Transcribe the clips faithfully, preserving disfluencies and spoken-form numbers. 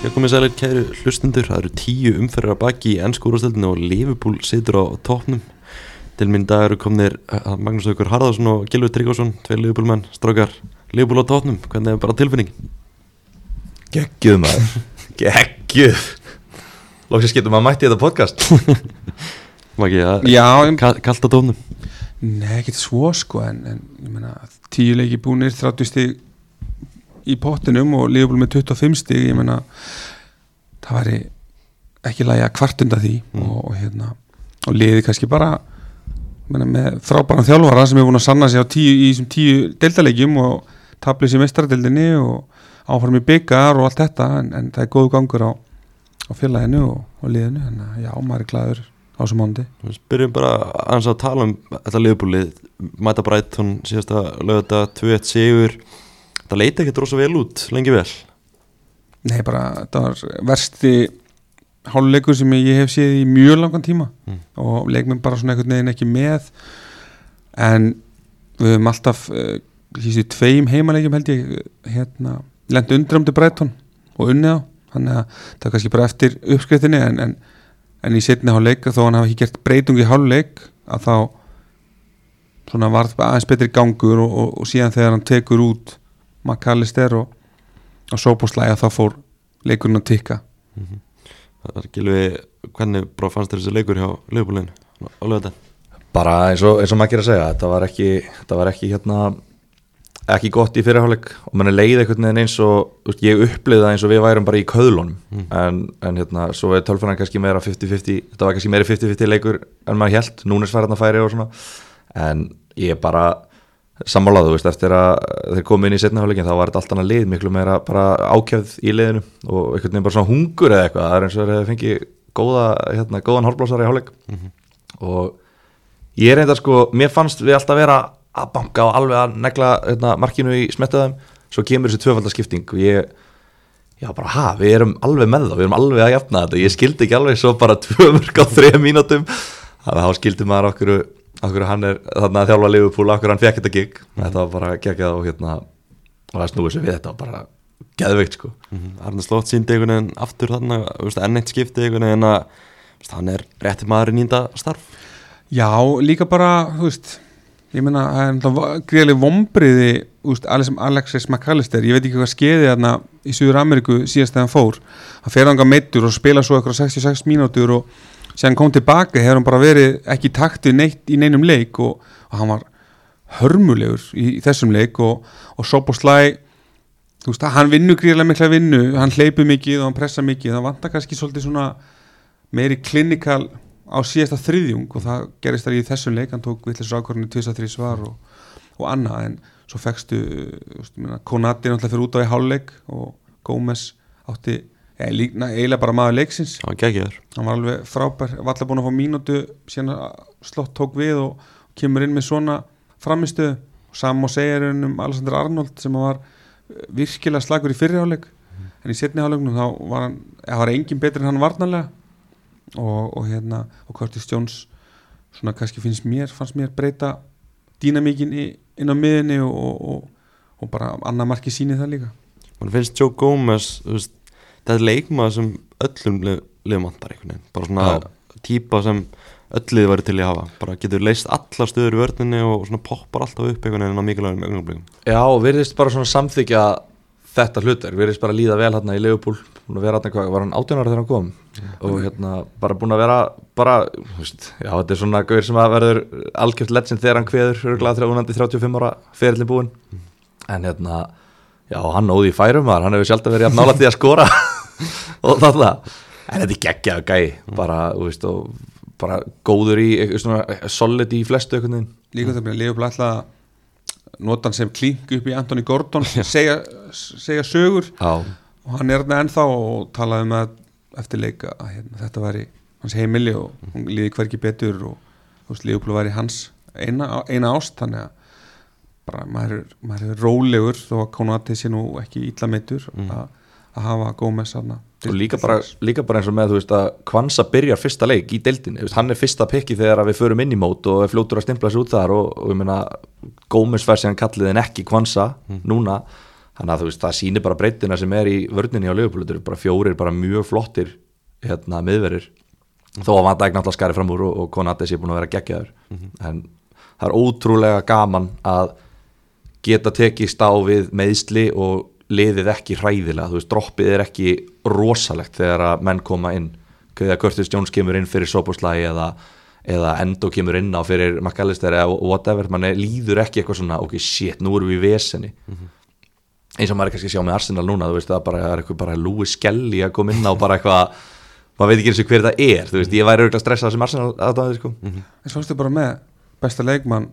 Já, komið sælir kæru hlustundur, það eru tíu umferðir að baki í ensku úrvalsdeildinni og Liverpool situr á toppnum. Til mín dag eru komnir Magnús Haukur Harðarsson og Gylfi Tryggvason, tveir Liverpool-menn, strákar, Liverpool á toppnum, hvernig er bara tilfinningin? Geggjuð maður, geggjuð. Lóksins getur maður mætti í þetta podcast. Maki, Já, kalt á toppnum? Nei, ekki svo sko, en, en ég meina, tíu leiki búnir, þrjátíu stig í pottinum og Liverpool með tuttugu og fimm stig, ég meina það væri ekki lagi að kvartunda því mm. og, og hérna og liði kannski bara meina, með frábæran þjálfara sem er búin að sanna sig á tíu, í þessum tíu deildarleikjum og tablið sér meistaradeildinni og áfram í byggar og allt þetta, en, en það er góð gangur á, á félaginu og, og liðinu, en já, maður er glaður á þessum mánuði. Við byrjum bara aðeins að tala um þetta Liverpool-lið, mæta Brighton síðasta laugardag, tvö eitt sigur. Það leiti ekkert rosa vel út, lengi vel. Nei, bara, það var versti hálfleikur sem ég hef séð í mjög langan tíma mm. og leik mér bara svona einhvern veginn ekki með, en við höfum alltaf uh, þessi tveim heimaleikjum held ég hérna, lent undir um til Brighton og unnið á, þannig að það er kannski bara eftir uppskriftinni, en, en, en í seinni hálfleik, þó hann hafi ekki gert breytung í hálfleik, að þá svona varð aðeins betri gangur og, og, og síðan þegar hann tekur út McAllister og, og Szoboszlai, þá fór leikurinn að tikka. Mm-hmm. Það er Gylfi, hvernig bara fannst þér þessi leikur hjá Liverpoolinu á laugardaginn? Bara eins og, eins og maður gerir að segja, þetta var ekki, þetta var ekki hérna ekki gott í fyrirháleik og mann er leið einhvern veginn eins og veist, ég upplifði það eins og við værum bara í köðlunum mm. en, en hérna svo er tölfræðan kannski meira fimmtíu fimmtíu, þetta var kannski meira fimmtíu fimmtíu leikur en maður hélt, Núnes fær þarna færi og svona, en ég bara sammálaðu, veist, eftir að þeir komu inn í seinni hálfleikin, þá var þetta allt annað lið miklu meira bara ákjöfð í liðinu og einhvern veginn bara svona hungur eða eitthvað, það er eins og þeir fengið góða, hérna, góðan hálfblásara í hálfleik mm-hmm. og ég er eitthvað sko, mér fannst við alltaf vera að banka og alveg að negla hérna, markinu í smettaðum, svo kemur þessi tvöfaldaskipting og ég, já bara ha, við erum alveg með það, við erum alveg að jafna þetta, ég skildi ekki alveg svo bara tvö mörk á þrem mínútum, þannig að þá skildi maður okkur okkur hann er þarna að þjálfa Liverpool, okkur hann fekk þetta gig mm. þetta var bara geggjað og hérna og það snúið sér við, þetta var bara geðveikt sko. Mm-hmm. Arne Slot sýndi einhvern veginn aftur þarna, enn eitt skipti einhvern veginn að hann er rétti maður í nýnda starf. Já, líka bara, þú veist ég meina, það er greiðlega vombriði, þú veist, Alexis McAllister, ég veit ekki hvað skeiði þarna í Suður Ameríku síðast þegar hann fór, hann fer þangað meiddur og spila svo eitthvað sextíu og sex mínútur og sem hann kom tilbaka, hefur hann bara verið ekki í takti neitt í neinum leik og, og hann var hörmulegur í, í þessum leik og, og Szoboszlai, þú veist, hann vinnur gríðarlega mikla vinnu, hann hleypur mikið og hann pressa mikið, það vantar kannski svolítið svona meiri klinikal á síðasta þriðjung og það gerist þar í þessum leik, hann tók vitleysur ákvörðunni tvisvar þrisvar svar og, og annað, en svo fekkstu Konati náttúrulega fyrir út á í hálfleik og Gómez átti Ég líkna eiginlega bara maður leiksins. Já, geggjaður. Hann var alveg frábær, var alltaf búin að fá mínútu síðan Slott tók við og kemur inn með svona framistöðu. Sam og segir um Alexander Arnold sem var virkilega slagur í fyrri hálfleik mm. en í seinni hálfleiknum þá var hann, það var engin betri en hann varnarlega og, og hérna og Curtis Jones svona kannski finnst mér, fannst mér breyta dýnamíkin inn á miðinni og, og, og, og bara annað marki sýni það líka. Man finnst Joe Gómez, þú veist, þetta er leikmaður sem öllum liðmantar einhvern veginn, bara svona ja. Típa sem öll lið væri til í að hafa, bara getur leist alla stöður í vörninni og svona poppar alltaf upp einhvern veginn á mikilvægum augnablikkum. Já, virðist bara svona samþykja þetta hlutur, virðist bara líða vel hérna í Liverpool, búin að vera hérna hvað, var hann átján ára þegar hann kom ja. Og hérna bara búin að vera, bara, veist, já þetta er svona gaur sem að verður algjört legend þegar hann kveður, örgulega þrjátíu þrjátíu og fimm ára ferillin búinn, mm. en hérna, já hann óði í færum, hann hefur sjálf verið að nála því að skora og þarna, en þetta er geggjað gæi, bara, þú veist, og bara góður í, svona solid í flestu einhvern veginn. Líka það byrja Liverpool alltaf að nota hann sem klink upp í Anthony Gordon, segja, segja sögur Já. Og hann er þarna ennþá og talaði um að eftir leika að hérna, þetta væri hans heimili og hún líði hvergi betur og þú veist, Liverpool væri hans eina, eina ást, þannig að bara maður er, maður er rólegur þó að Konati sé nú ekki illa meiddur mm. að að hafa Gómez þarna og líka bara, líka bara eins og með þú veist að Kwanza byrjar fyrsta leik í deildinni, hann er fyrsta pikki þegar við förum inn í mót og er fljótur að stimpla sér út þar og, og ég meina Gómez fær síðan kallið en ekki Kwanza mm. núna, þannig að þú veist, það sýnir bara breyttina sem er í vörninni á Liverpool, þetta eru bara fjórir bara mjög flottir hérna miðverðir þó að Van Dijk náttúrulega skari fram úr og, og Konate sé búin að vera geggjaður mm-hmm. en það er ótrúlega gaman að geta tekist á við meiðsli og liðið ekki hræðilega, þú veist, droppið er ekki rosalegt þegar að menn koma inn þegar Curtis Jones kemur inn fyrir Szoboszlai eða, eða Endo kemur inn á fyrir McAllister eða whatever, mann líður ekki eitthvað svona, ok, shit, nú erum við í veseni mm-hmm. eins og maður er kannski að sjá með Arsenal núna, þú veist, það bara, er eitthvað bara Lewis Skelly að koma inn á bara eitthvað maður veit ekki eins og hver það er, þú veist, ég væri auðvitað stressað sem Arsenal aðdáðandi, sko mm-hmm. En svo ertu bara með besta leikmann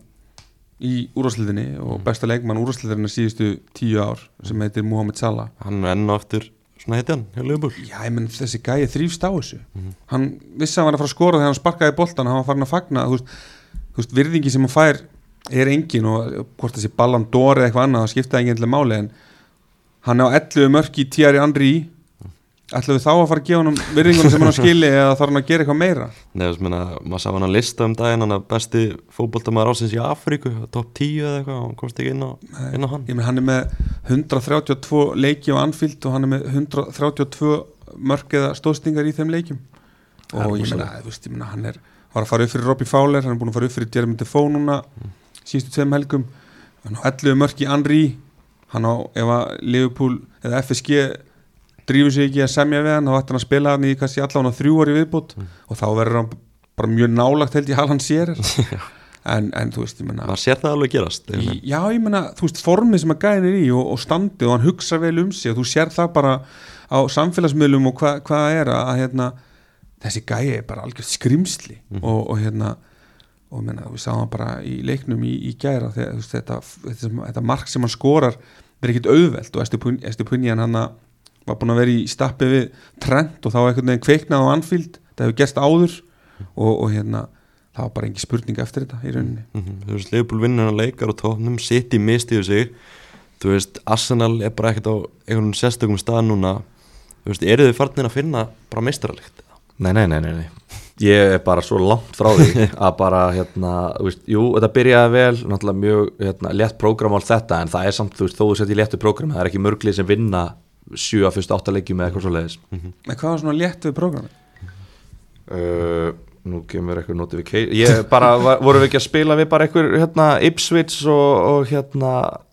í úrvalsdeildinni og besta leikmann úrvalsdeildarinnar síðustu tíu ár sem heitir Mohamed Salah. Hann er enn og aftur svona heiti hann hjá Liverpool. Já, ég menn þessi gæi þrífst á þessu mm-hmm. hann vissi að hann var að fara að skora þegar hann sparkaði boltan, hann var farin að fagna, þú veist, þú veist virðingi sem hann fær er engin og hvort þessi Ballon d'Or eða eitthvað annað, það skiptaði engin til máli en hann á ellefu mörk í Thierry Henry ætlaðu þá að fara að gefa hann virðingunum sem hann skili eða þarf hann að gera eitthvað meira? Nei, þú veist, maður sá hann að lista um daginn hann að besti fótboltamaður ásins í Afríku topp tíu eða eitthvað, hann komst ekki inn á, inn á hann. Ég menn, hann er með hundrað þrjátíu og tvö leiki á Anfield og hann er með hundrað þrjátíu og tvö mörk eða stóðstingar í þeim leikim og ég menna, þú veist, ég menna, hann er var að fara upp fyrir Robbie Fowler, hann er búin að fara upp fyrir Jeremy Defoe núna mm. síðustu tveim helgum, hann á ellefu mörk í Henry, hann á, ef að Liverpool eða F S G drífur sig ekki að semja við hann, þá ætti hann að spila hann í kannski allan á þrjú ári viðbútt mm. og þá verður hann bara mjög nálagt held ég Haaland sér en, en þú veist, ég menna maður sér það alveg gerast í, já, ég menna, þú veist, formið sem að gæðin er í og, og standið og hann hugsa vel um sig og þú sér það bara á samfélagsmiðlum og hvað hva er að, að hérna, þessi gæði er bara algjörð skrimsli mm. og, og hérna og ég menna, við sáum bara í leiknum í, í gæra þegar, þú veist, þetta, þetta, þetta mark sem hann skorar er ekkit auðvelt og Estupiñán hann var búin að vera í stappi við Trent og þá einhvern veginn kveiknað á Anfield, það hefur gerst áður og, og hérna það var bara engin spurning eftir þetta í rauninni mm-hmm. Þú veist, Liverpool vinnur hann leikar á tóknum City mistiðu sig, þú veist Arsenal er bara ekkert á einhvern sérstökum stað núna, þú veist, eru þið farnir að finna bara meistaralegt? Nei, nei, nei, nei, nei. Ég er bara svo langt frá því að bara, hérna, þú veist, jú, þetta byrjaði vel, náttúrulega mjög, hérna, létt prógram á þetta, en það er samt, þú veist, þó þú setjir léttu prógram, það er ekki mörglið sem vinna sjö að fyrstu áttaleikjum eða eitthvað svo leiðis mm-hmm. En hvað var svona létt við prógrami? Uh, nú kemur eitthvað notification ég bara, var, vorum við ekki að spila við bara eitthvað, hérna, Ipswich og, og hérna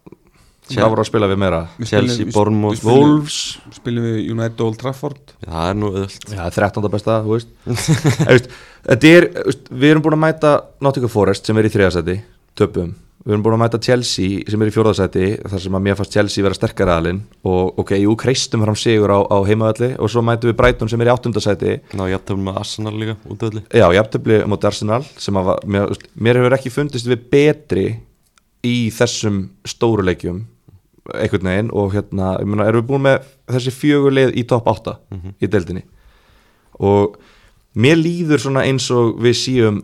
hvað voru að spila við meira? Chelsea, Bournemouth, Wolves spilum við United Old Trafford Já, það er nú öðvöld Já, þrettánda besta, þú veist Þetta er, við erum búin að mæta Nottingham Forest sem er í þriðasæti töpum, við erum búin að mæta Chelsea sem er í fjórðasæti, þar sem að mér fannst Chelsea vera sterkari aðilinn og ok, jú, kreistum fram sigur á, á heimavalli og svo mætum við Brighton sem er í áttundasæti Ná, jafntöfli með Arsenal líka, útvöldi Já, jafntöfli mot Arsenal sem að, mér, mér hefur ekki fundist við betri í þessum stóru leikjum einhvern veginn og hérna, ég meina, erum við búin með þessi fjögur lið í topp átta mm-hmm. í deildinni og mér líður svona eins og við séum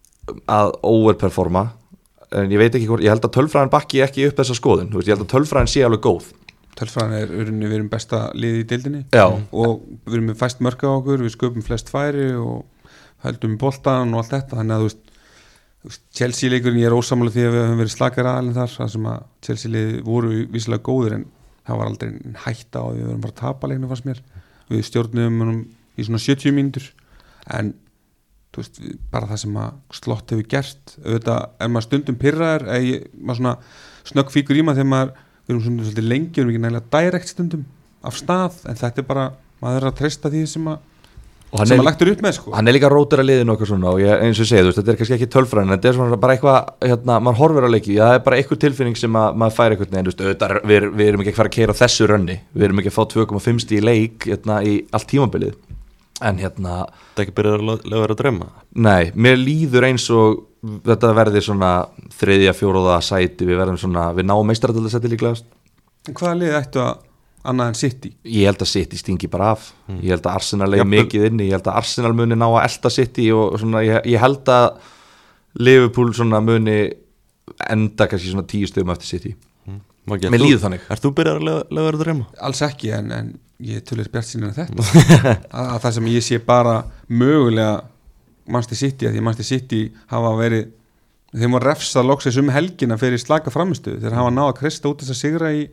að overperforma en ég veit ekki hvort, ég held að tölfræðin bakki ekki upp þessa skoðun, þú veist, ég held að tölfræðin sé alveg góð. Tölfræðin er, við erum besta liði í deildinni Já. Og við erum með fæst mörk á okkur, við sköpum flest færi og höldum boltan og allt þetta, þannig að þú veist, þú veist Chelsea leikurinn, ég er ósammála því að við höfum verið slakar aðalinn þar, þar sem að Chelsea liði voru vissulega góðir en það var aldrei hætta á því við verðum bara að tapa leiknum fannst mér, við stjórnum í svona sjötíu mínútur en þú veist, bara það sem að Slott hefur gert, auðvitað er maður stundum pirraður, eða maður svona snögg fíkur í maður þegar maður, við erum svona svolítið lengi, við erum ekki nægilega direkt stundum af stað, en þetta er bara, maður er að treysta því sem að sem maður lagtur upp með, sko. Hann er líka rótur að liðinu okkur svona og ég, eins og segja, þú veist, þetta er kannski ekki tölfræðin, þetta er svona bara eitthvað, hérna, maður horfir á leiki, það er bara eitthvað tilfinning sem að, maður fær eitthvað, neðan, þú veist, auðvitað, við, við erum ekki að fara að keyra þessu rönni, við erum ekki að fá tvö komma fimm stig í leik, hérna, í allt tímabilið. En hérna þetta er ekki byrjað að lögur að drömma Nei, mér líður eins og þetta verði svona þriðja, fjóruða sæti, við verðum svona, við náum meistaradeild líklegast. En hvaða lið ættu að annað en City? Ég held að City stingi bara af mm. Ég held að Arsenal leið mikið inni, ég held að Arsenal muni ná að elta City og svona, ég, ég held að Liverpool svona muni enda kannski svona tíu stöðum eftir City mm. Mér líður þannig. Er þú byrjað að lögur að drömma? Alls ekki, en, en ég tölur bjart sín en þetta að, að það sem ég sé bara mögulega Manchester City, að því Manchester City hafa verið, þeim var refsað loksins um helgina fyrir slaka framistöðu, þeir hafa náða að krista út þess að sigra í,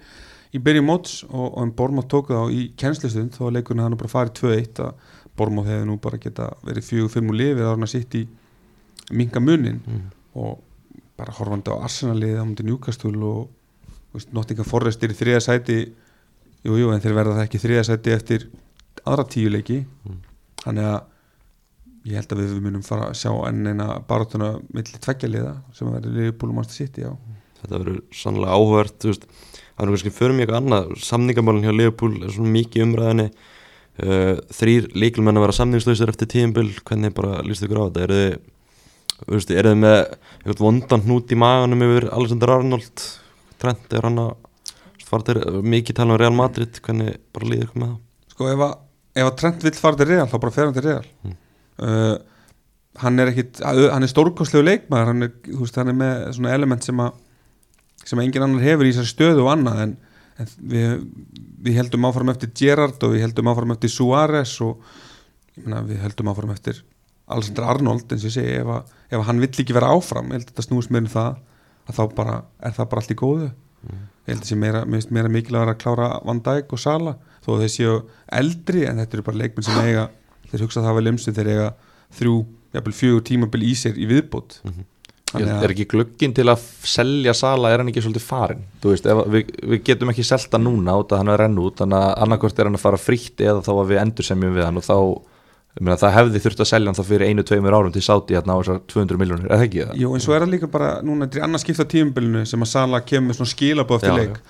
í byrjun móts og, og en Bournemouth tók þá í kennslustund þó að leikurinn hann bara farið tvö eitt að Bournemouth hefði nú bara geta verið fjögur fimm og lifið ára sitt í minka munin mm. og bara horfandi á Arsenal-liðið á múti Newcastle og veist, Nottingham Forest er í þriða sæti jú, jú, en þeir verða það ekki þriða sæti eftir aðra tíu leiki mm. þannig að ég held að við munum fara að sjá enn eina baráttuna milli tveggja liða sem að verður Liverpool og Manchester City já. Þetta verður sannlega áhugavert þú veist, það er kannski fyrir mig eitthvað annað samningamálin hjá Liverpool er svona mikið umræðinni uh, þrýr lykilmenn að vera samningslausir eftir tímabil, hvernig bara líst ykkur á þetta eru þið, veist, eru þið með eitthvað vondan hnút í maganum yfir Alexander Arnold Trent er hann að fara til mikið tala um Real Madrid, hvernig bara líður ykkur með það? Sko ef að, ef að Trent vill fara til Real þá bara fer hann til Real mm. uh, hann er ekkit hann er stórkostlegu leikmaður hann er, þú veist, hann er með svona element sem að sem engin annar hefur í þessari stöðu og annað en, en við, við heldum áfram eftir Gerrard og við heldum áfram eftir Suárez og ég meina, við heldum áfram eftir Alexander Arnold eins og ég segi ef, að, ef að hann vill ekki vera áfram ég held að þetta snúist meira um það að þá bara er það bara allt í góðu mm. ég held að sé meira, meira mikilvægt að klára Van Dijk og Salah þó þeir séu eldri en þetta eru bara leikmenn sem eiga þeir hugsa það var limsið þeir eiga þrjú, jafnvel fjögur tímabil í sér í viðbót mm-hmm. Er ekki glugginn til að selja Salah er hann ekki svolítið farin þú veist, ef, við, við getum ekki selta núna út að hann er renn út, þannig að annarkvort er hann að fara frítt eða þá að við endursemjum við hann og þá, ég meina, það hefði þurft að selja hann þá fyrir einu, tveimur árum til Saudi hérna á þessar tvö hundruð milljónir, er það ekki það? Jú, en svo er það líka bara, núna er þetta annars skipta tímabilinu sem að Salah kemur með svona skilaboð eftir leik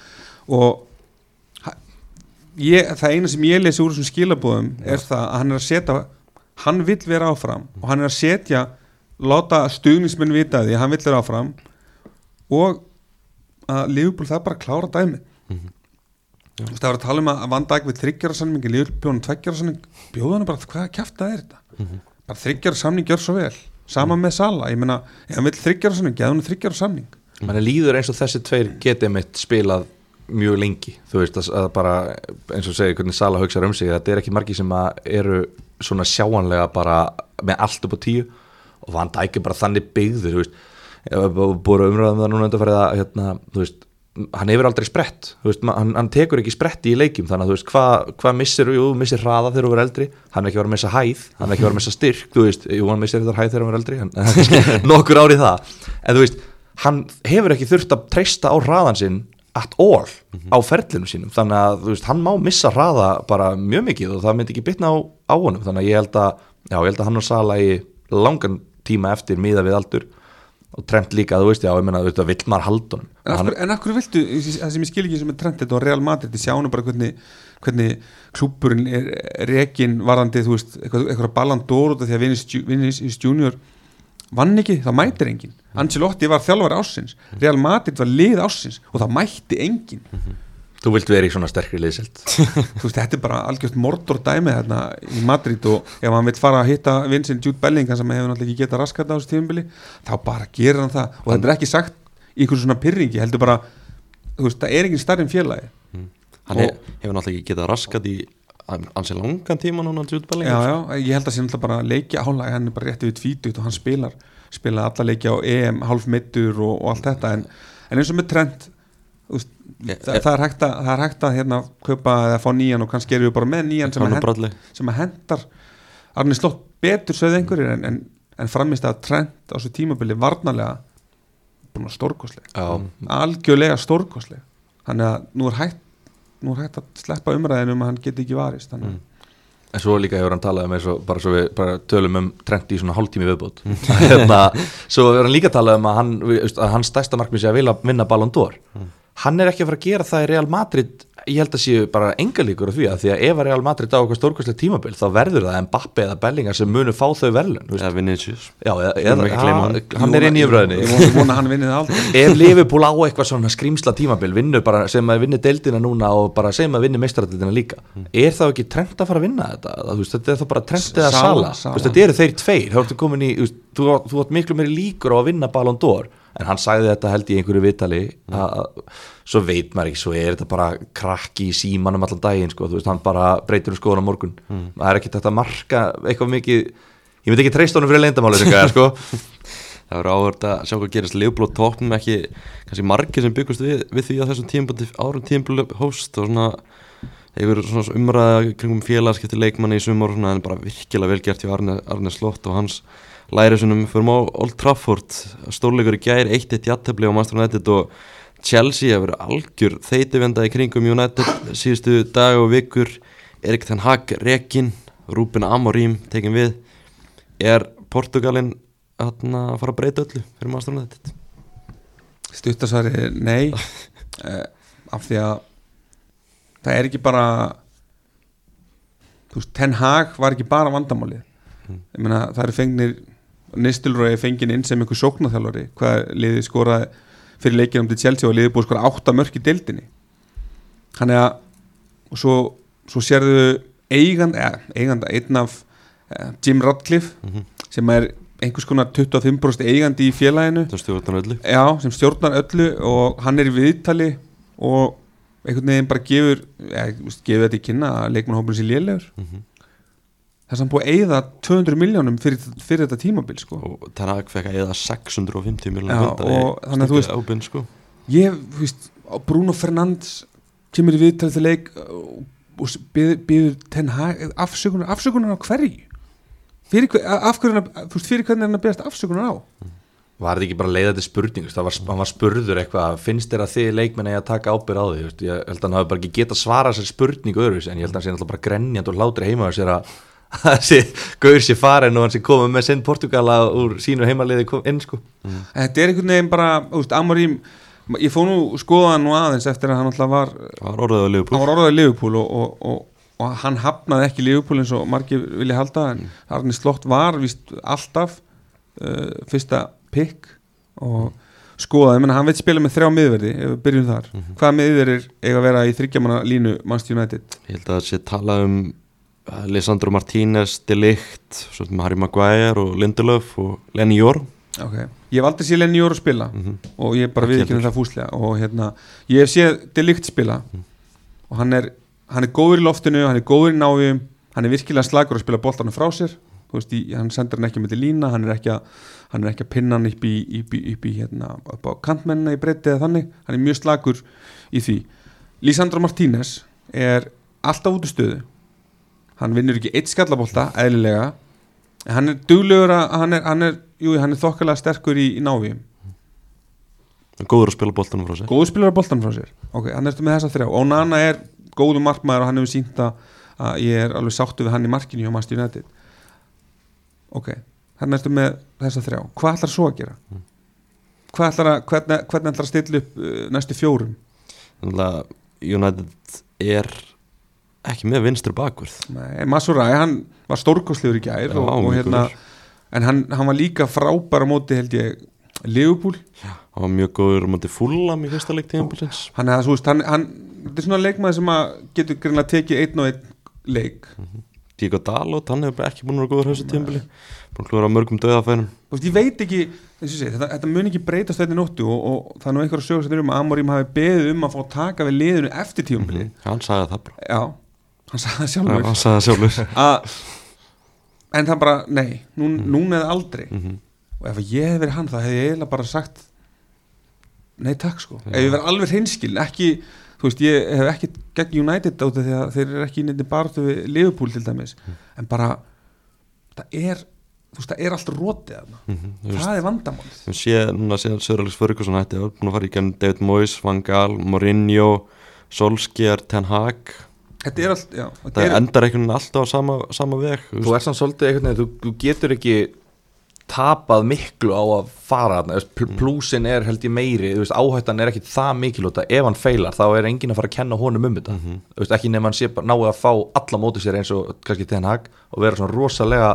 og ég, það eina sem ég lesi úr þessum skilaboðum er það að hann er að setja hann vill vera áfram og hann er að setja láta stuðningsmenn vita því að hann vill vera áfram og að Liverpool það bara klára dæmi mm-hmm. það var að tala um að Van Dijk við þryggjara samning Liverpool bjóðan tveggjara samning bjóðan bara hvaða kjafta er þetta mm-hmm. bara þryggjara samning gjör svo vel sama mm-hmm. með Salah, ég meina ef hann vill þryggjara samning geða hann þryggjara samning mann líður eins og þessi tveir geti mitt spilað mjög lengi þú veist að, að bara eins og segir hvernig Salah hugsaður um sig þetta er ekki margir sem eru svona sjáanlega bara með allt upp á tíu og Van Dijk er bara þannig byggður þú veist, búið umræðum það núna undanfarið að hérna, þú veist, hann hefur aldrei sprett, þú veist, hann, hann tekur ekki spretti í leikjum, þannig að þú veist, hvað hva missir, jú, missir hraða þegar þú verður eldri hann er ekki verið að missa hæð, hann er ekki verið að missa styrk þú veist, jú, hann missir þetta hæð þegar hann verður eldri hann, nokkur árið það, en þú veist hann hefur ekki þurft að treysta á hraðan sinn at all mm-hmm. á ferlinum sínum, þannig að þú veist, hann má missa hraða bara mjög mikið og það myndi ekki bitna á, á honum, þannig að ég held að, já, ég held að hann og Salah í langan tíma eftir miða við aldur og Trent líka, þú veist, já, ég menna, þú veist, að vill maður haldunum. En af hverju, en af hverju viltu, það sem ég skil ekki sem er Trent þetta og Real Madrid, ég sjánu bara hvernig, hvernig klúbburinn er rekin varðandi, þú veist, eitthvað, eitthvað Ballon d'Or út af því að Vinicius Junior vann ekki, það mætir enginn. Ancelotti var þjálfari ársins, Real Madrid var lið ársins og það mætti enginn. Þú vilt vera í svona sterkri liðselt. Þú veist, þetta er bara algjört Mordor dæmi hérna í Madrid og ef hann vill fara að hitta Vincent Jude Bellingham sem hefur náttúrulega ekki getað raskat á þessu tímabili, þá bara gerir hann það og þetta er ekki sagt í einhverjum svona pyrringi, heldur bara, þú veist, það er engin starri en félagi. Mm. Hann hef, hefur náttúrulega ekki getað raskat í ansi langan tíma núna Jude Bellingham. Já, já, ég held að sé náttúrulega bara leikja álag, hann er bara rétt við tvítut og hann spilar, spilar alla leikja á E M, hálfmeittur og, og allt þetta, en, en eins og með Trent Úst, yeah, það, yeah. það er hægt að, það er hægt að hérna, kaupa eða fá nýjan og kannski erum við bara með nýjan sem að, hend, sem að hendar Arne Slott betur sögðu einhverjir en, en, en framist að Trent á þessu tímabili varnarlega búin að stórkostlega oh. algjörlega stórkostlega þannig að nú er hægt nú er hægt að sleppa umræðinu um að hann geti ekki varist mm. En svo líka hefur hann talað um eins og bara svo við bara tölum um Trent í svona hálftími viðbót hérna, svo hefur hann líka talað um að hann að hans stærsta markmið sé að vilja vinna Ballon d'Or mm. Hann er ekki að fara að gera það í Real Madrid ég held að séu bara enga líkur á því að því að ef að Real Madrid á eitthvað stórkostlega tímabil þá verður það Mbappe eða Bellingham sem munu fá þau verðlun eða Vinicius Já, eða, eða, hann, hann er inn í umræðinni Ég vona að hann vinnið aldrei Ef Liverpool á eitthvað svona skrýmsla tímabil vinnur bara sem að vinni deildina núna og bara sem að vinni meistaradeildina líka mm. er það ekki Trent að fara að vinna þetta það, veist, þetta er þá bara Trent eða Salah þetta eru þeir tveir þá ertu komin í veist, þú, þú átt miklu meiri líkur á að vinna Ballon d'Or en hann sagði þetta held í einhverju vitali að svo veit maður ekki, svo er þetta bara krakki í símanum allan daginn sko, þú veist, hann bara breytir um skoðun á morgun mm. það er ekki þetta að marka eitthvað mikið ég veit ekki treyst honum fyrir leyndamáli sko. Það verður áhört að sjá hvað gerist Liverpool á toppnum, ekki kannski margir sem byggust við, við því að þessum tímabili árum tímabili hóst og svona einhver svona umræða kringum félagskipti leikmanni í sumar og svona, en bara virkilega vel gert hjá Arne, Arne Slott og hans lærisunum. Förum á Old Trafford, stórleikur í gær, eitt eitt jafntefli á Manchester United og Chelsea hefur verið algjör þeytivenda í kringum United síðustu dag og vikur. Erik ten Hag rekinn, Ruben Amorim tekin við. Er Portugalinn að fara að breyta öllu fyrir Manchester United? Stuttasvari er nei uh, af því að það er ekki bara, þú veist, Ten Hag var ekki bara vandamálið. mm. Ég meina, það eru fengnir Nistelrooy fenginn inn sem einhver sóknarþjálfari, hvað liðið skoraði fyrir leikinum til Chelsea og liðið búið skora átta mörk í deildinni. Þannig að og svo, svo sérðu eigand, eða, eiganda einn af uh, Jim Ratcliffe mm-hmm. sem er einhvers konar tuttugu og fimm prósent eigandi í félaginu sem stjórnar öllu. Já, sem stjórnar öllu og hann er í viðtali og einhvern veginn bara gefur ja, gefur þetta í kynna að leikmannhópurinn sé lélegur. mm-hmm. Þess að hann búið að eyða tvö hundruð milljónum fyrir, fyrir þetta tímabil sko. Og Ten Hag fekk að eyða sex hundruð og fimmtíu milljónum og þannig að þú veist ábyrgð, sko. ég, þú veist, Bruno Fernandes kemur í viðtali til leik og, og býður Ten Hag afsökunar, afsökunar á hverju fyrir, af hverju, þú veist, fyrir hvernig er hann að beðast afsökunar á? Var þetta ekki bara leiðandi spurning, það var, hann var spurður eitthvað, finnst þér að þið leikmenn eigi að taka ábyrgð á því, veist? Ég held að hann hafi bara ekki getað svara sér spurningu öðruvísi, en ég held að hann sé náttúrulega bara grenjand og hlátri heima sér að þessi gaur sé farin og hann sé komið með sinn Portugala úr sínu heimaliði inn sko. mm. Þetta er einhvern veginn bara, þú veist, Amorim ég fóð nú skoða hann nú aðeins eftir að hann alltaf var var orðaðið Liverpool, hann var orðaðið Liverpool og, og, og og hann hafnaði ekki Liverpool eins og margir vilja halda, en Arne Slott var víst alltaf uh, fyrsta pick og skoðaði, ég menna hann veit spila með þrjá miðverði ef við byrjum þar. Mm-hmm. Hvaða miðverðir eiga að vera í þriggjamanna línu Manchester United? Ég held að það sé talað um Lisandro Martínez, De Ligt, svo sem Harry Maguire og Lindelöf og Lenny Jor. Ok, ég hef aldrei séð Lenny Jor spila mm-hmm. og ég bara við ekki um það fúslega og hérna, ég hef séð De Ligt spila mm. og hann er hann er góður í loftinu, hann er góður í návíum, hann er virkilega slagur að spila boltanum frá sér, þú veist, í, hann sendur hann ekki með til lína, hann er ekki að, hann er ekki að pinna hann upp í, upp í, upp í hérna, upp á kantmennina í breyti eða þannig, hann er mjög slagur í því. Lisandro Martínez er alltaf út í stöðu, hann vinnur ekki eitt skallabolta, eðlilega, en hann er duglegur að, hann er, hann er, jú, hann er þokkalega sterkur í, í návíum. Góður að spila boltanum frá sér. Góður spilar að boltanum frá sér, ok, hann er með þessa þrjá, og Nana er góðu markmaður og hann hefur sýnt að ég er alveg sáttu við hann í markinu hjá Manchester United. Ok, hann ertu með þessa þrjá. Hvað ætlar svo að gera? Mm. Hvað ætlar að, hvernig, hvernig ætlar að stilla upp uh, næstu fjórum? Þannig að United er ekki með vinstri bakvörð. Nei, Masurai, hann var stórkostlegur í gær og, og hérna, en hann, hann var líka frábæra móti held ég Liverpool. Já, hann var mjög góður á móti Fulham í fyrsta leik tímabilsins. Hann er, þú veist, hann, hann þetta er svona leikmaður sem að getur greinlega tekið einn og einn leik. Mm-hmm. Diego Dalot, hann hefur ekki búin að vera góður þessu tímabili, búin að klúra mörgum dauðafærum. Þú veist, ég veit ekki, þessu sé, þetta, þetta mun ekki breytast þetta í nóttu og, og það er nú einhverja sögur sem um að Amorim hafi beðið um að fá taka við liðinu eftir tímabili. Mm-hmm. Hann sagði það bara. Já, hann sagði það sjálfur. Já, hann sagði það sjálfur. að, en það bara, nei, nú, mm. núna eða aldrei. Mm-hmm. Og ef ég hef verið hann, það hef ég eiginlega bara sagt nei takk sko. Ja. Ef ég verið alveg hreinskilin, ekki þú veist, ég hef ekki gegn United átta því að þeir eru ekki í nefndi baráttu við Liverpool til dæmis, mm. en bara það er, þú veist, það er allt rótið þarna, mm-hmm. það veist, er vandamál. Þú sé núna síðan Sir Alex Ferguson hætti, það er búin að fara í genn David Moyes, Van Gaal, Mourinho, Solskjaer, Ten Hag. Þetta er allt, já. Það er, endar einhvern veginn alltaf á sama, sama veg. Þú ert samt svolítið einhvern veginn, þú, þú getur ekki tapað miklu á að fara þarna, plúsin er held ég meiri, þú veist, áhættan er ekki það mikilvægt að ef hann feilar þá er enginn að fara að kenna honum um þetta, mm-hmm. þú veist, ekki nema hann sé náðu að fá alla móti sér eins og kannski Ten Hag og vera svona rosalega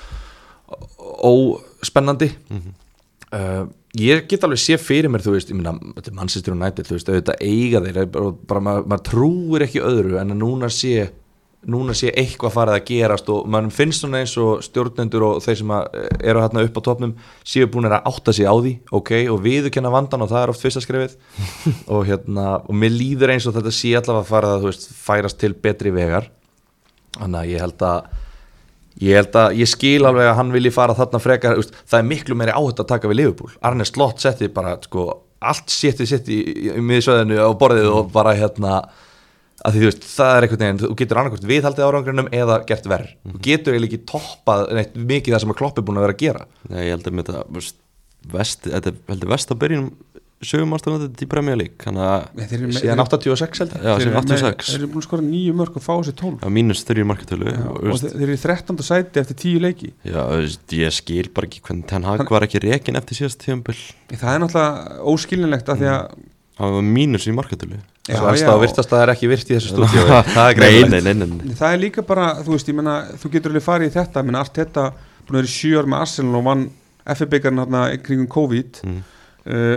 óspennandi. mm-hmm. uh, ég get alveg sé fyrir mér, þú veist, ég minna Manchester United, þú veist, auðvitað eiga þeir bara, bara maður, maður trúir ekki öðru en að núna sé núna sé eitthvað farið að gerast og mann finnst svona eins og stjórnendur og þeir sem eru hérna upp á topnum séu búin að átta sig á því, ok, og viðurkenna vandan og það er oft fyrsta skrefið og hérna, og mér líður eins og þetta sé allavega farið að, þú veist, færast til betri vegar, þannig að ég held að Ég held að, ég skil alveg að hann vilji fara þarna frekar, úst, það er miklu meiri áhætt að taka við Liverpool. Arne Slot setti bara, sko, allt sétti sitt í, í, í miðsvæðinu á borðið og bara hérna, að því þú veist, það er einhvern veginn, þú getur annarkvort viðhaldið árangrinum eða gert verð. Mm. Þú getur eiginlega ekki toppað neitt mikið það sem að Klopp er búin að vera að gera. Nei, ég held að með þetta, veist, vest, þetta heldur vest á byrjunum sögumástunum í Premier League, þannig að síðan áttatíu og sex heldur. Já, síðan áttatíu og sex. Þeir eru búin að skora níu mörk og fá þessi tólf. Já, mínus þrjú markatölu. Og, og þeir eru í þrettánda sæti eftir tíu leiki. Já, veist, ég skil bara ekki hvernig Ten Hag var ekki rekin eftir síðast tímabil. Það er náttúrulega óskilinlegt af því að það var mínus í markatölu. Já, svo alls það virtast að það er ekki virt í þessu stúdíu. Það er greinilegt. Það er líka bara, þú veist, ég menna, þú getur alveg farið í þetta, ég menna, allt þetta búin að vera í sjö ár með Arsenal og vann F A-bikarinn hérna kringum COVID. Mm. Uh,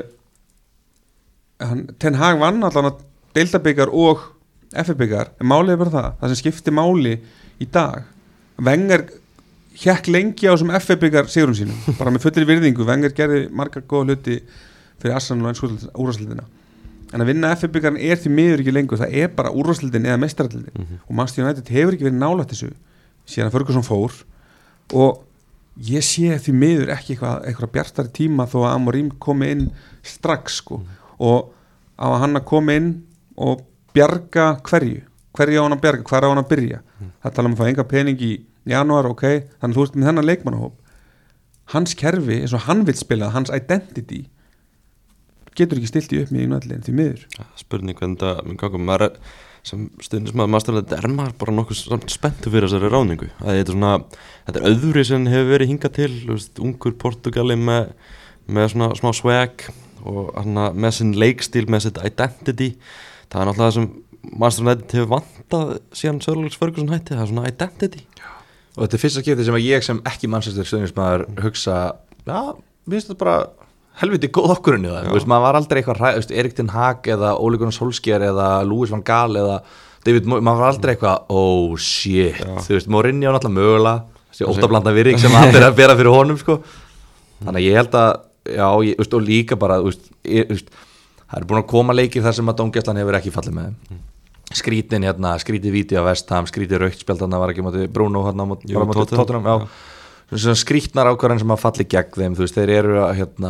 hann, Ten Hag vann allan að deildabikar og F A-bikar, en málið er bara það, það sem skiptir máli í dag. Wenger hékk lengi á þessum F A-bikar sigurum sínum, bara með fullri virðingu. Wenger gerði margar góða hluti fyrir Arsenal og eins úrvalsdeildina. En að vinna F A-bikarinn er því miður ekki lengur, það er bara úrvalsdeildin eða meistaradeildin. Mm-hmm. Og Manchester United hefur ekki verið nálægt þessu síðan að Ferguson fór, og ég sé því miður ekki eitthvað, eitthvað bjartari tíma þó að Amorim komi inn strax sko. Mm. Og á að hann að koma inn og bjarga hverju hverju á hann að bjarga, hver á hann að byrja. Mm. Það tala um að fá enga pening í janúar, ok, þannig að þú ert með þennan leikmannahóp, hans kerfi eins og hann vil spila, hans identity getur ekki stilt í upp með í náttúrulega því miður. Ja, spurning hvernig það mun ganga, maður sem stundismæður maðurstæðlega er maður bara nokkuð spenntur fyrir þessari ráningu. Þetta er svona, þetta er öðru sem hefur verið hingað til, veist, ungur Portugali með, með svona smá swag og hana, með sinn leikstíl, með sitt identity. Það er náttúrulega það sem maðurstæðlega hefur vantað síðan Sir Alex Ferguson hætti, það er svona identity. Já. Og þetta er fyrsta skipti sem að ég sem ekki Manchester stundismæður hugsa, já, mér finnst þetta bara helviti góð okkurinn í það, þú veist, maður var aldrei eitthvað ræð, veist, Erik ten Hag eða Ole Gunnar Solskjær eða Louis van Gaal eða David, maður var aldrei eitthvað, oh shit, já. Þú veist, Mourinho náttúrulega mögulega, þessi óttablanda virðing sem allir er að bera fyrir honum, sko, þannig að ég held að, já, ég, veist, og líka bara, þú veist, ég, veist, það er búin að koma leikir þar sem að dómgæslan hefur ekki fallið með þeim, skrítin hérna, skrítið víti á West Ham, skrítið rautt spjald þarna var ekki móti Bruno hérna á móti Tottenham, já. Svona skrítnar ákvarðanir sem að falli gegn þeim, þú veist, þeir eru að hérna,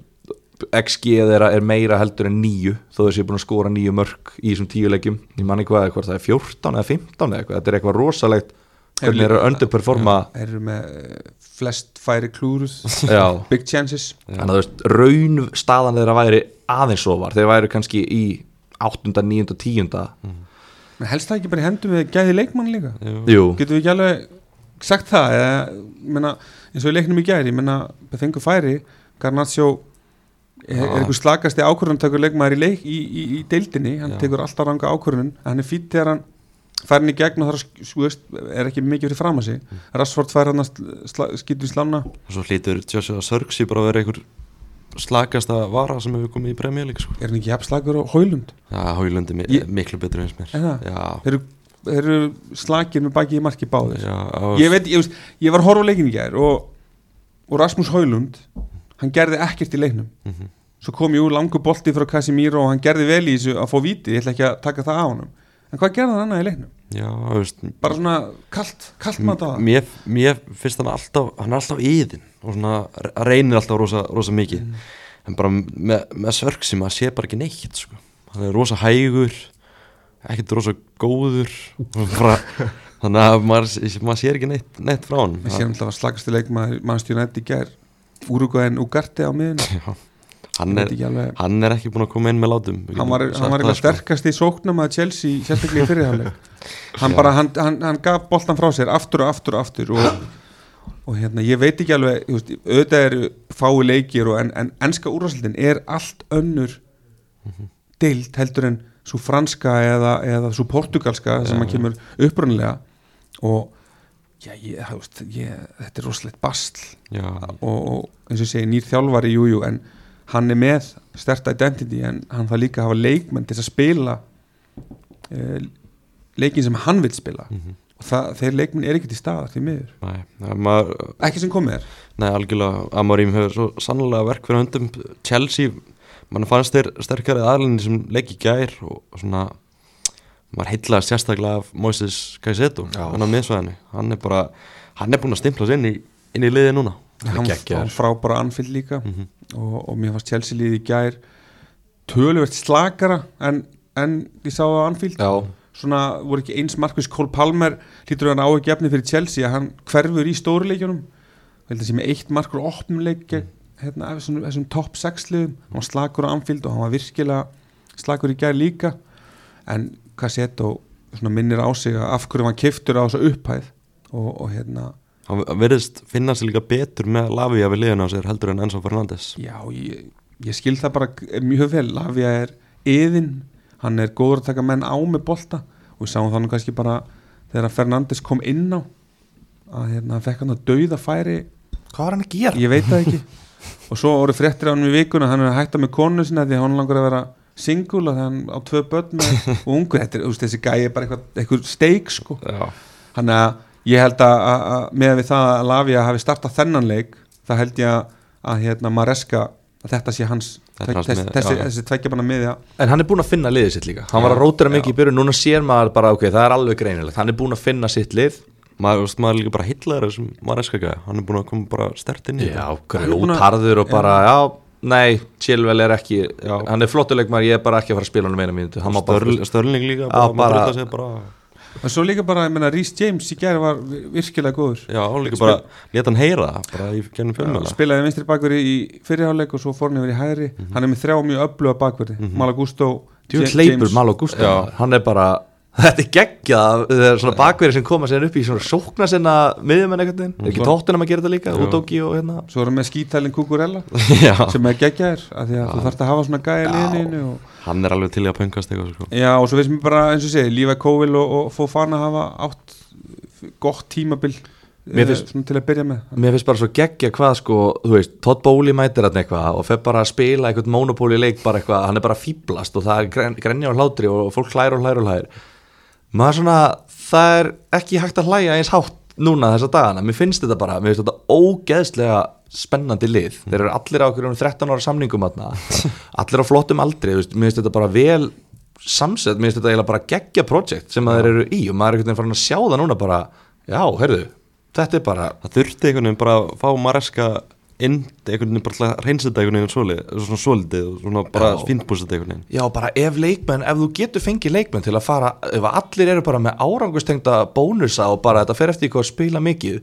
X G þeirra er meira heldur en níu þó þessi er búin að skora níu mörk í þessum tíu leikjum, ég man ekki hvað, hvað það er fjórtán eða fimmtán eða eitthvað, þetta er eitthvað rosalegt hvernig þeir eru að underperforma. Þeir eru með flest færi klúrus, big chances. Þannig að þú veist, raun staðan þeirra væri aðeins svo var, þeir væri kannski í áttunda, níunda, tíunda. Mm. Men helst það ekki bara í hendum við gæði leikmann líka? Jú. Getum við ekki alveg sagt það, eða, menna, eins og í leiknum í gæri, ég menna, fengu færi, Garnacho er, er einhver slagasti ákvörðun tekur leikmaður í leik í, í, í deildinni, hann Já. Tekur alltaf ranga ákvörðun, hann er fýtt þegar hann fær hann í gegn og það er ekki mikið fyrir fram að sig. Mm. Rashford fær hann að skýtur í slána. Og svo hlýtur Joshua Zirkzee bara að vera einhver slagasta vara sem hefur komið í Premier League, sko. Er hann ekki jafn slagur á Højlund? Já, Højlund er mi- miklu betur eins mér. Þeir eru slagir með baki í marki báðir. Ég veit, ég, ég var að horfa á leikinn í gær og, og Rasmus Højlund hann gerði ekkert í leiknum. Mm-hmm. Svo kom jú langur bolti frá Casemiro og hann gerði vel í þessu að fá víti, ég ætla ekki að taka það á honum. En hvað gerði hann annað í leiknum? Já, veist, bara svona kalt, kalt mat á það. Mér, mér finnst hann alltaf, hann er alltaf íðinn og svona reynir alltaf rosa, rosa mikið. Mm. En bara með, með Zirkzee maður sé bara ekki neitt, sko. Hann er rosa hægur, ekkert rosa góður bara, þannig að maður, maður sér ekki neitt, neitt frá hann. Við séum alltaf að slagast í leik maður Manchester United í gær Uruguayen Ugarte á miðunni. Já, hann er, hann er ekki búin að koma inn með látum. Hann var, hann var eitthvað sterkast í sóknum að Chelsea sérstaklega í fyrirháleik. Hann bara, hann, hann, hann gaf boltan frá sér aftur og aftur og aftur og, og hérna, ég veit ekki alveg, þú veist, auðvitað eru fái leikir og en, en enska úrvalsdeildin er allt önnur mm-hmm. deild heldur en svo franska eða, eða svo portugalska sem að kemur upprunnilega og já, ég, veist, ég, þetta er rosalegt basl og, og eins og ég segi nýr þjálfari jújú, en hann er með sterkt identity en hann þarf líka að hafa leikmenn til að spila uh, leikin sem hann vil spila mm-hmm. og það, þeir leikmenn er ekki til staðar því miður. Nei, maður, ekki sem komið er. Nei, algjörlega, Amorim hefur svo sannlega verk fyrir höndum. Chelsea, mann fannst þeir sterkari aðlinni sem leik í gær og svona maður heitlaði sérstaklega af Moises Caicedo hann á miðsvæðinu, hann er bara hann er búin að stimpla sér inn í, inn í liði núna. Hann, hann frábæra Anfield líka mm-hmm. og, og mér fannst Chelsea liði í gær töluvert slakara en, en ég sá á Anfield Já. Svona voru ekki eins markvis. Cole Palmer hlýtur hann áhugjefni fyrir Chelsea að hann hverfur í stóruleikjunum, held að sé með eitt markur opnum leik gegn hérna, þessum, þessum topp sex liðum. Hann var slakur á Anfield og hann var virkilega slakur í gær líka, en Cassetto svona minnir á sig að af hverju hann keyptur á þessu upphæð og, og hérna hann verðist finna sig líka betur með Lavia við liðina á sér heldur en Enzo Fernandes. Já, ég, ég skil það bara mjög vel. Lavia er iðinn, hann er góður að taka menn á með bolta og við sáum þannig kannski bara þegar Fernandes kom inn á að hérna fekk hann að dauða færi. Hvað var hann að gera? Ég veit það ekki. Og svo voru fréttir á hann í vikuna, hann er að hætta með konu sinna því hann langar að vera single og þannig á tvö börn með og ungur. Þetta er, þessi gæi er bara eitthvað, eitthvað steik sko. Þannig að ég held að, að, að með við það að Lavia hafi startað þennan leik, það held ég að, að hérna Maresca, að þetta sé hans Þetta Þessi, með, þessi, já, þessi tveggja banna miðja. En hann er búinn að finna liðið sitt líka. Hann var að rótera mikið í byrjun, núna sér maður bara ok, það er alveg greinilegt. Hann er búinn að finna sitt lið. maður, veist, maður er líka bara hitlaður þessum Maresca gæði, hann er búinn að koma bara sterkt inn í Já, grjótharður og bara já, nei, Chilwell er ekki Já. hann er flottuleikmaður, ég er bara ekki að fara að spila hann um eina mínútu. Hann má bara Störl, Störling líka Já, bara- bara, bara Og svo líka bara, ég meina, Reece James í gær var virkilega góður. Já, hann líka bara leta hann heyra það, bara í gennum fjölmjöla. Spilaði vinstri bakverði í fyrirháleik og svo fór hann yfir í hægri. Hann er með þrjá mjög öfluga bakverði. Malo Gusto, Djú Ja- hleypur James. Malo Gusto, hann er bara þetta er geggjað, það er svona bakverðir sem koma sér upp í svona sókna sinna miðjumenn einhvern veginn, er ekki tóttina að gera þetta líka Udogi og hérna Svo er hann með skítælinn Kukurella Já, sem er geggjaður, af því að þú þarft að hafa svona gæja liðinu og hann er alveg til í að pöngast eitthvað sko. Já, og svo veist mér bara, eins og segi, Levi Colwill og, og Fofana hafa átt gott tímabil Mér finnst- svona til að byrja með. Mér finnst bara svo geggja hvað sko, þú veist, Todd Bowley mætir hann eitthvað og fer bara að spila eitthvað monopóli leik bara eitthvað, hann er bara að fíblast og það er gren, grenja á hlátri og fólk hlæra og hlæra og hlæra. Maður svona, það er ekki hægt að hlæja eins hátt núna þessa dagana, mér finnst þetta bara, mér finnst þetta ógeðslega spennandi lið, þeir eru allir á okkur þrettán ára samningum atna, allir á flottum aldri, þú veist, mér finnst þetta bara vel samsett, mér finnst þetta eiginlega bara geggja projekt sem að þeir eru í og maður er einhvern veginn farin að sjá það núna bara, já, heyrðu, þetta er bara Það þurfti einhvern veginn bara að fá Maresca inn einhvern veginn bara til að reynsa þetta einhvern veginn svolítið, svona svolítið og svona bara Já. fínbúst þetta einhvern veginn. Já, bara ef leikmenn, ef þú getur fengið leikmenn til að fara, ef allir eru bara með árangustengda bónusa og bara þetta fer eftir hvað að spila mikið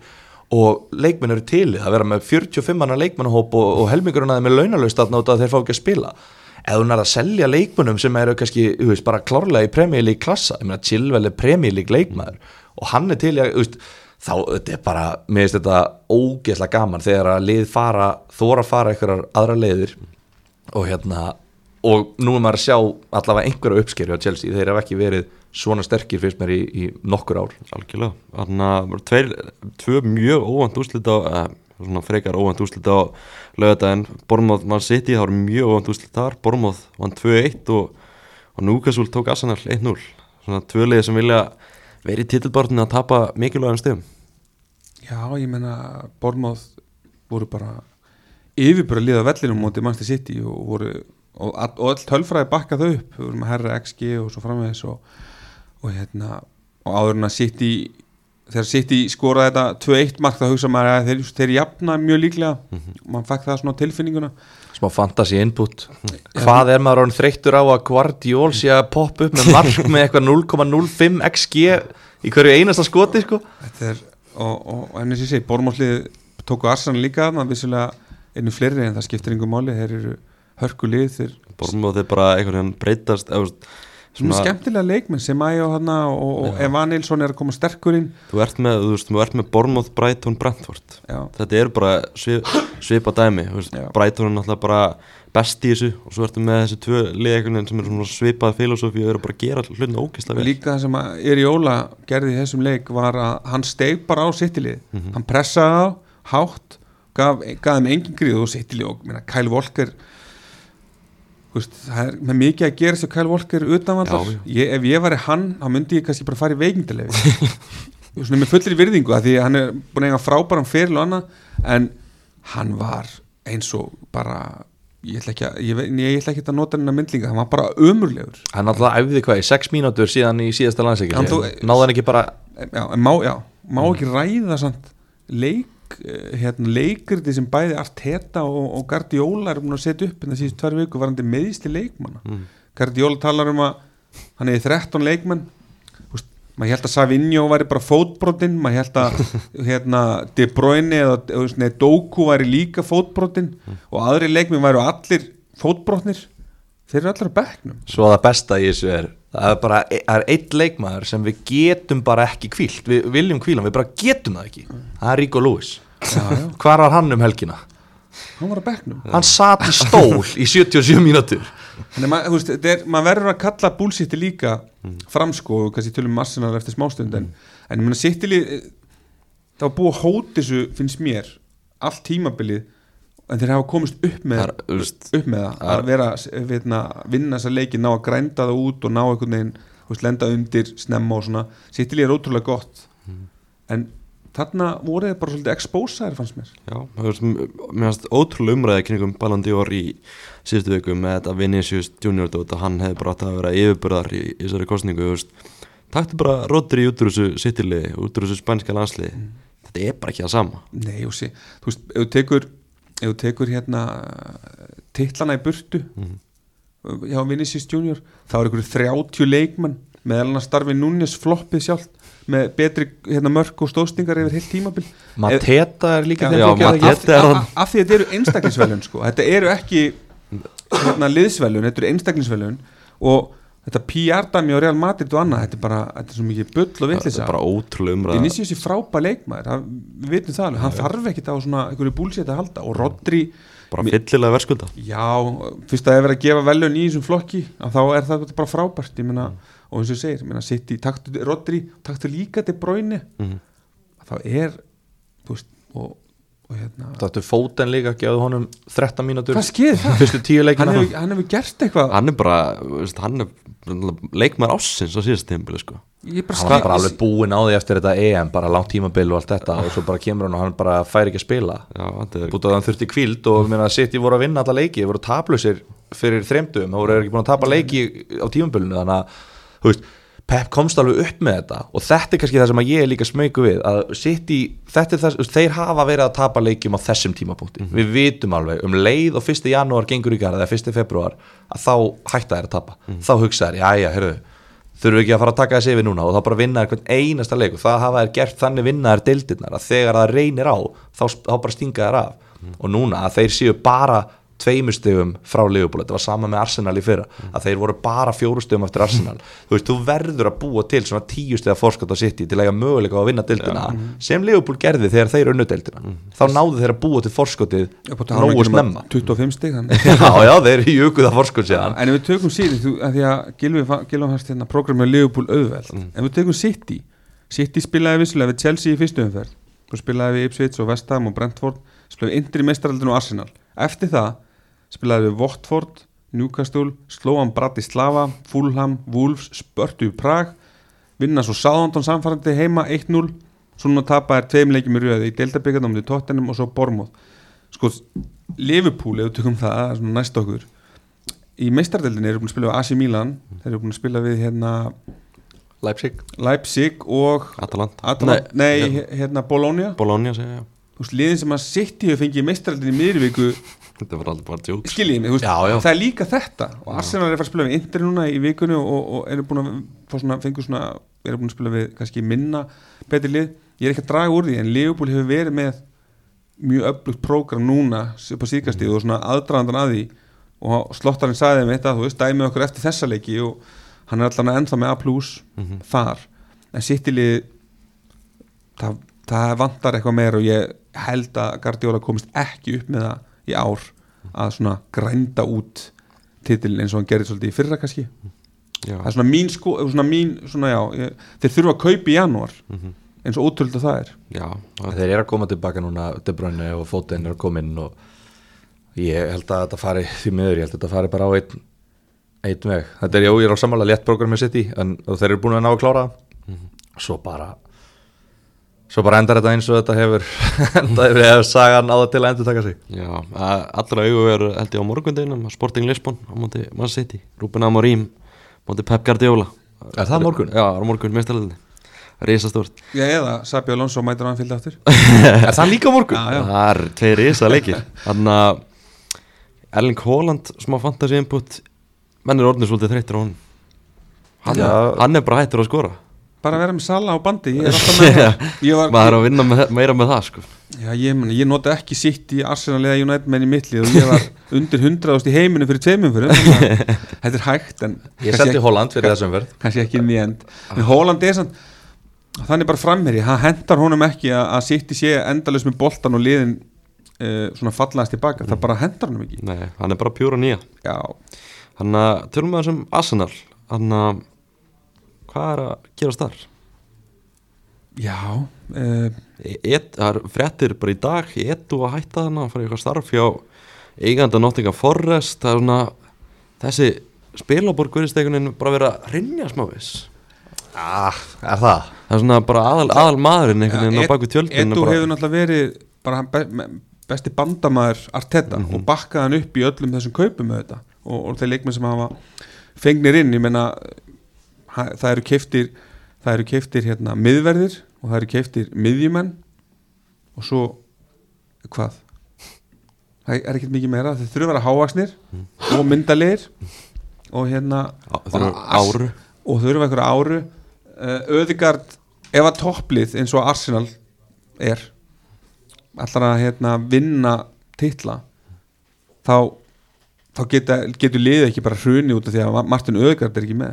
og leikmenn eru til í það, að vera með fjörutíu og fimm manna leikmannahóp og, og helmingurinn að þeim er launalaust þarna út að þeir fá ekki að spila. Ef þú nær að selja leikmennum sem eru kannski, þú veist, bara klárlega í Premier League klassa, ég meina Chilwell er Premier League leikmaður og hann er til í að, þú veist, þá þetta er bara, mér finnst þetta ógeðslega gaman þegar að lið fara, þóra fara einhverjar aðra leiðir og hérna, og nú er maður að sjá allavega einhverja uppskeri á Chelsea, þeir hafa ekki verið svona sterkir fyrst mér í, í nokkur ár. Algjörlega, þannig að bara tveir, tvö mjög óvænt úrslit á, eh, svona frekar óvænt úrslit á laugardaginn, Bournemouth Man City, það voru mjög óvænt úrslit þar, Bournemouth vann tvö eitt og, og Newcastle tók Arsenal eitt núll, svona tvö liðir sem vilja verið í titilbarninu að tapa mikilvægum stegum. Já, ég meina, Bournemouth voru bara yfirbúra liða vellinum móti Manchester City og voru og, og öll tölfræði bakka þau upp, við vorum að herra X G og svo framvegis og, og hérna, og áður en að City þegar City skoraði þetta tvö eitt mark þá hugsa maður að þeir, þeir jafna mjög líklega mm-hmm. mann fekk það svona á tilfinninguna. Smá fantasy input, hvað er maður orðinn þreyttur á að Guardiol sé að poppa upp með mark með eitthvað núll komma núll fimm X G í hverju einasta skoti sko. Þetta er, og, og, og ennum sem ég segi, Bournemouth tóku Arsenal líka þarna, vissulega einu fleiri en það skiptir einhver máli, þeir eru hörkulið, þeir Bournemouth er bara einhvern veginn breytast eða, svona skemmtilega leikmenn sem Ayo hana og, og Evan Nilsson er að koma sterkur inn. Þú ert með, þú veist, þú ert með Bournemouth, Brighton, Brentford. Já. Þetta er bara svip, svipa dæmi, þú veist, Brighton er náttúrulega bara best í þessu og svo ertu með þessi tvö liðeikunin sem er svona svipað filosófi og eru bara að gera hlutina ógeðslega vel. Líka það sem að Iraola gerði í þessum leik var að hann steig bara á City-lið, mm-hmm. hann pressaði á hátt, gaf, gaf þeim engin gríð og City-lið og minna, Kyle Walker Veist, það er með mikið að gera sem Kyle Walker utanvallar, ég, ef ég væri hann þá myndi ég kannski bara fara í veikindalegi svona með fullir virðingu að því að hann er búin að eiga frábæran feril og annað en hann var eins og bara ég ætla ekki að, ég, ég ætla ekki að nota hennar myndlinga, hann var bara ömurlegur. Hann alltaf æfði hvað í sex mínútur síðan í síðasta landsleiki, náði hann ekki bara já, má, já, má ekki ræða samt leik hérna, leikriti sem bæði Arteta og, og Guardiola er búin að setja upp en það síðust tvær viku varandi meðisti leikmanna mm. Guardiola talar um að hann hefði þrettán leikmenn maður held að Savinho væri bara fótbrotinn maður held að hérna, De Bruyne eða, eða Doku væri líka fótbrotinn mm. og aðri leikmenn væri allir fótbrotnir þeir eru allir á bekknum. Svo það besta í þessu er það er bara það er einn leikmaður sem við getum bara ekki hvílt við viljum hvíla, við bara getum það ekki mm. það er Rico Lewis hvar var hann um helgina? Hann var á bekknum hann sat í stól í sjötíu og sjö mínútur þannig að maður, maður verður að kalla búlsýtti líka mm. framsko og kannski tölum Arsenal eftir smástund en, mm. en ég meina City það var búið að hóta þessu finnst mér allt tímabilið en þeir hafa komist upp með Þar, upp með það að vera veitna, vinna þessa leiki, ná að grænda það út og ná einhvern veginn, veist, lenda undir snemma og svona, City er ótrúlega gott mm. en þarna voru þið bara svolítið expósaðir fannst mér. Já, mér fannst ótrúlega umræði kringum Ballon d'Or í síðustu viku með þetta Vinicius Junior dót að hann hefði bara átt að vera yfirbörðar í, í þessari kostningu, þú veist taktu bara Rodri út úr þessu City-liði, út úr þessu spænska landsliði mm. þetta er bara ekki það sama. Nei, og sé, þú veist, ef þú tekur ef þú tekur hérna titlana í burtu mm. hjá Vinicius Junior, þá er einhverju þrjátíu leikmenn með alveg starfi Núñez floppið sjálft með betri hérna, mörk og stóðstingar yfir heilt tímabil. Mateta er líka já, já, af, af, af því að þetta eru einstaklingsvelun sko. Þetta eru ekki hérna, liðsvelun, þetta eru einstaklingsvelun og þetta P R-dæmi og Real Madrid og annað, þetta er bara þetta er svo mikið bull og vitleysa. Þetta er bara ótrúlega umræða. Vinicius er frábær leikmaður, við vitum það alveg, hann þarf ekkit á svona einhverju búlsétt að halda og Rodri bara fyllilega verðskulda. Já, fyrst að það er verið að gefa velun í þessum flokki, þá er það bara frábært, ég meina mm. og eins og ég segir, menna City, taktu Rodri taktu líka De Bruyne mm. þá er, þú veist og, og hérna taktu Foden líka, gefðu honum þrettán mínútur hvað skeið það? Fyrstu tíu leikina hann, hann hefur gert eitthvað hann er bara, veist, hann er leikmaður ássins á síðast tímabili sko. hann var bara alveg búinn á því eftir þetta E M bara langt tímabil og allt þetta og svo bara kemur hann og hann bara fær ekki að spila búið að hann þurfti kvíld og minna, City voru að vinna alla leiki, voru taplausir fyrir þremdum, þá voru ekki búin að tapa leiki á tímabilinu, þannig að þú veist, Pep komst alveg upp með þetta og þetta er kannski það sem ég er líka smeyku við að City, þetta er þess, þeir hafa verið að tapa leikjum á þessum tímapunkti mm-hmm. við vitum alveg, um leið og fyrsta janúar gengur í garð eða fyrsta februar að þá hætta þær að tapa, mm-hmm. þá hugsa þær jæja, heyrðu, þurfum við ekki að fara að taka þessi yfir núna og þá bara vinna þær hvern einasta leik og það hafa þær gert þannig vinna þær deildirnar að þegar það reynir á, þá, þá bara stinga þær af mm-hmm. og núna að þeir séu bara tveimur stigum frá Liverpool, þetta var sama með Arsenal í fyrra, mm. að þeir voru bara fjóru stigum eftir Arsenal, þú veist, þú verður að búa til svona tíu stiga forskot á City til að eiga möguleika á að vinna deildina, ja. mm. sem Liverpool gerði þegar þeir unnu deildina, mm. þá náðu þeir að búa til forskotið nógu snemma tuttugu og fimm stig já, já, þeir jökuð að forskot séðan en ef við tökum City, þú, að því að Gylfi fannst hérna programmið Liverpool auðveld mm. ef við tökum City, City spilaði vissulega við Chelsea í fyrstu umferð, þú spilaði við Ipswich og West Ham og Brentford, spilaði við Inter í meistaraldinu og Arsenal, eftir það spilaði við Watford, Newcastle, Slovan Bratislava, Fulham, Wolves, Spörtu í Prag, vinna svo Southampton samfærandi heima eitt núll, svo núna tapa er tveim leikjum í röðu í deildabikarnum til Tottenham og svo Bournemouth. Sko, Liverpool, ef við tökum það, það er svona næst okkur, í meistardeildinni eru búin að spila við A C Milan, þeir eru búin að spila við hérna Leipzig, Leipzig og Atalanta, Atalanta nei, nei hérna, hérna Bologna, Bologna segja, já. Þú veist, liðin sem að City hefur fengið í meistardeildinni í miðri viku þetta var alltaf bara djók skiljið mig, veist, já, já. Það er líka þetta og Arsenal er að fara að spila við Inter núna í vikunni og, og eru búin að fá svona, fengu svona eru búin að spila við kannski minna betri lið, ég er ekki að draga úr því en Liverpool hefur verið með mjög öflugt prógram núna på síðkastíð mm. og svona aðdragandan að því og slottarinn sagði þeim þetta, þú veist, dæmið okkur eftir þessa leiki og hann er allan ennþá með A plus mm-hmm. þar, en City-lið það, það vantar eitthvað meira og ég held að Guardiola komist ekki upp með það í ár að svona grænda út titilin eins og hann gerði svolítið í fyrra kannski já. Það er svona mín sko svona mín, svona já, ég, þeir þurfa að kaupa í janúar mm-hmm. eins og ótrúlega það er já, þeir eru að koma tilbaka núna De Bruyne og Foden eru að koma inn og ég held að þetta fari því miður, ég held að þetta fari bara á einn einn veg, þetta er já, ég er á sammála létt program með City, en þeir eru búin að ná að klára mm-hmm. svo bara Svo bara endar þetta eins og þetta hefur endar hefur sagan á það til að endur taka sig. Já, allra augu er held ég á morgundeginum, Sporting Lisbon á móti Man City, Ruben Amorim móti Pep Guardiola. Er það morgun? Já, á morgun meistaraldi. risastórt. Já, eða Sabi Alonso mætir á Anfield aftur. Er það líka á morgun? Já, já. Það er tveir risa leikir. Þannig að Erling Haaland, smá fantasy input, menn er orðinu svolítið þreyttur á honum. Hann, Já. hann er bara hættur að skora. Bara vera með Sala á bandi, ég er alltaf með það. Ég var, Maður er að vinna með, meira með það sko. Já, ég, meni, ég nota ekki sitt í Arsenal eða United menn í mittlið og ég var undir hundraðust í heiminu fyrir tveimum fyrir. Þetta er hægt, en Ég setti Holland fyrir þessum verð. kannski ekki inn í end. En Haaland er sann, þannig bara framherji, hann hendar honum ekki að, að sitt í sé endalaus með boltan og liðin uh, svona fallaðast tilbaka, það bara hendar honum ekki. Nei, hann er bara pjúra nýja. Já, Þannig að tölum við þessum Arsenal. Þannig að hvað er að gerast þar? já, uh, Et, það er fréttir bara í dag Edu að hætta þannig að fara í eitthvað starf hjá eiganda Nottingham Forest. Það er svona þessi spilaborg verðist einhvern veginn bara vera að hrynja smávís. Ah, er það? Það er svona bara aðal, aðal maðurinn einhvern veginn á baku tjöldin. Edu bara, hefur náttúrulega verið bara be, me, besti bandamaður Arteta Mhm. og bakkaði hann upp í öllum þessum kaupum með þetta og, og þeir leikmenn sem hafa fengnir inn, ég meina ha, það eru keiftir það eru keiftir hérna miðverðir og það eru keiftir miðjumenn og svo hvað það er ekkert mikið meira, þeir þurfa að vera hávaksnir og myndalegir og hérna á- þeir eru áru. og þurfa einhverja áru uh, Öðigard, ef að topplið eins og Arsenal er ætlar að hérna, vinna titla þá, þá geta, getur liðið ekki bara hruni út af því að Martin Öðigard er ekki með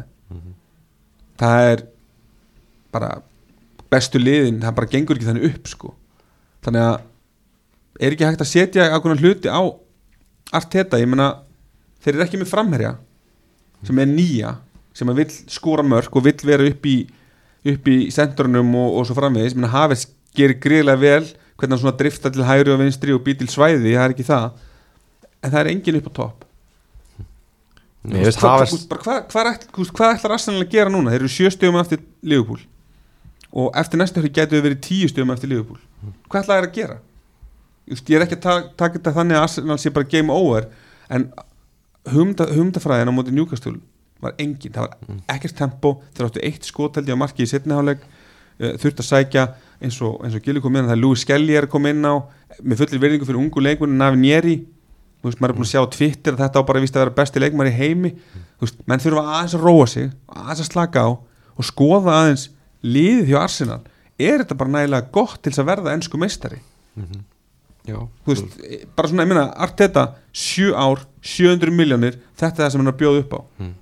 það er bara bestu liðin, það bara gengur ekki þannig upp sko. Þannig að er ekki hægt að setja ákveðna hluti á Arteta, ég meina þeir eru ekki með framherja sem er nýja, sem að vill skora mörk og vill vera upp í upp í sentrunum og, og svo framvegis, ég meina Havertz gerir gríðlega vel hvernig hann svona drifta til hægri og vinstri og býr til svæði, það er ekki það en það er engin upp á topp. Mér veist Hvað- Havertz hvað- hvað hvað ætl- hvað- hvað ætlar Arsenal að gera núna? Þeir eru sjö stigum eftir Liverpool og eftir næsta hluti getur við verið tíu stigum eftir Liverpool. Hvað ætlar þeir að gera? Just, ég er ekki að ta- taka þetta þannig að Arsenal sé bara game over en hugmynda, hugmyndafræðin á móti Newcastle var engin, það var ekkert tempo, þeir áttu eitt skoteldi á marki í seinni hálfleik, uh, þurft að sækja eins og, eins og Gilli kom inn, það er Louis Skellier kom inn á með fullir virðingu fyrir ungu leikmennu Navi Njeri. Þú veist, maður er búin að sjá á Twitter að þetta á bara víst að vera besti leikmar í heimi. Þú veist, menn þurfa aðeins að róa sig, aðeins að slaka á og skoða aðeins liðið hjá Arsenal. Er þetta bara nægilega gott til þess að verða ensku meistari? Já. Þú veist, bara svona, ég meina, Arteta sjö ár, sjö hundruð milljónir, þetta er það sem hann er að bjóða upp á.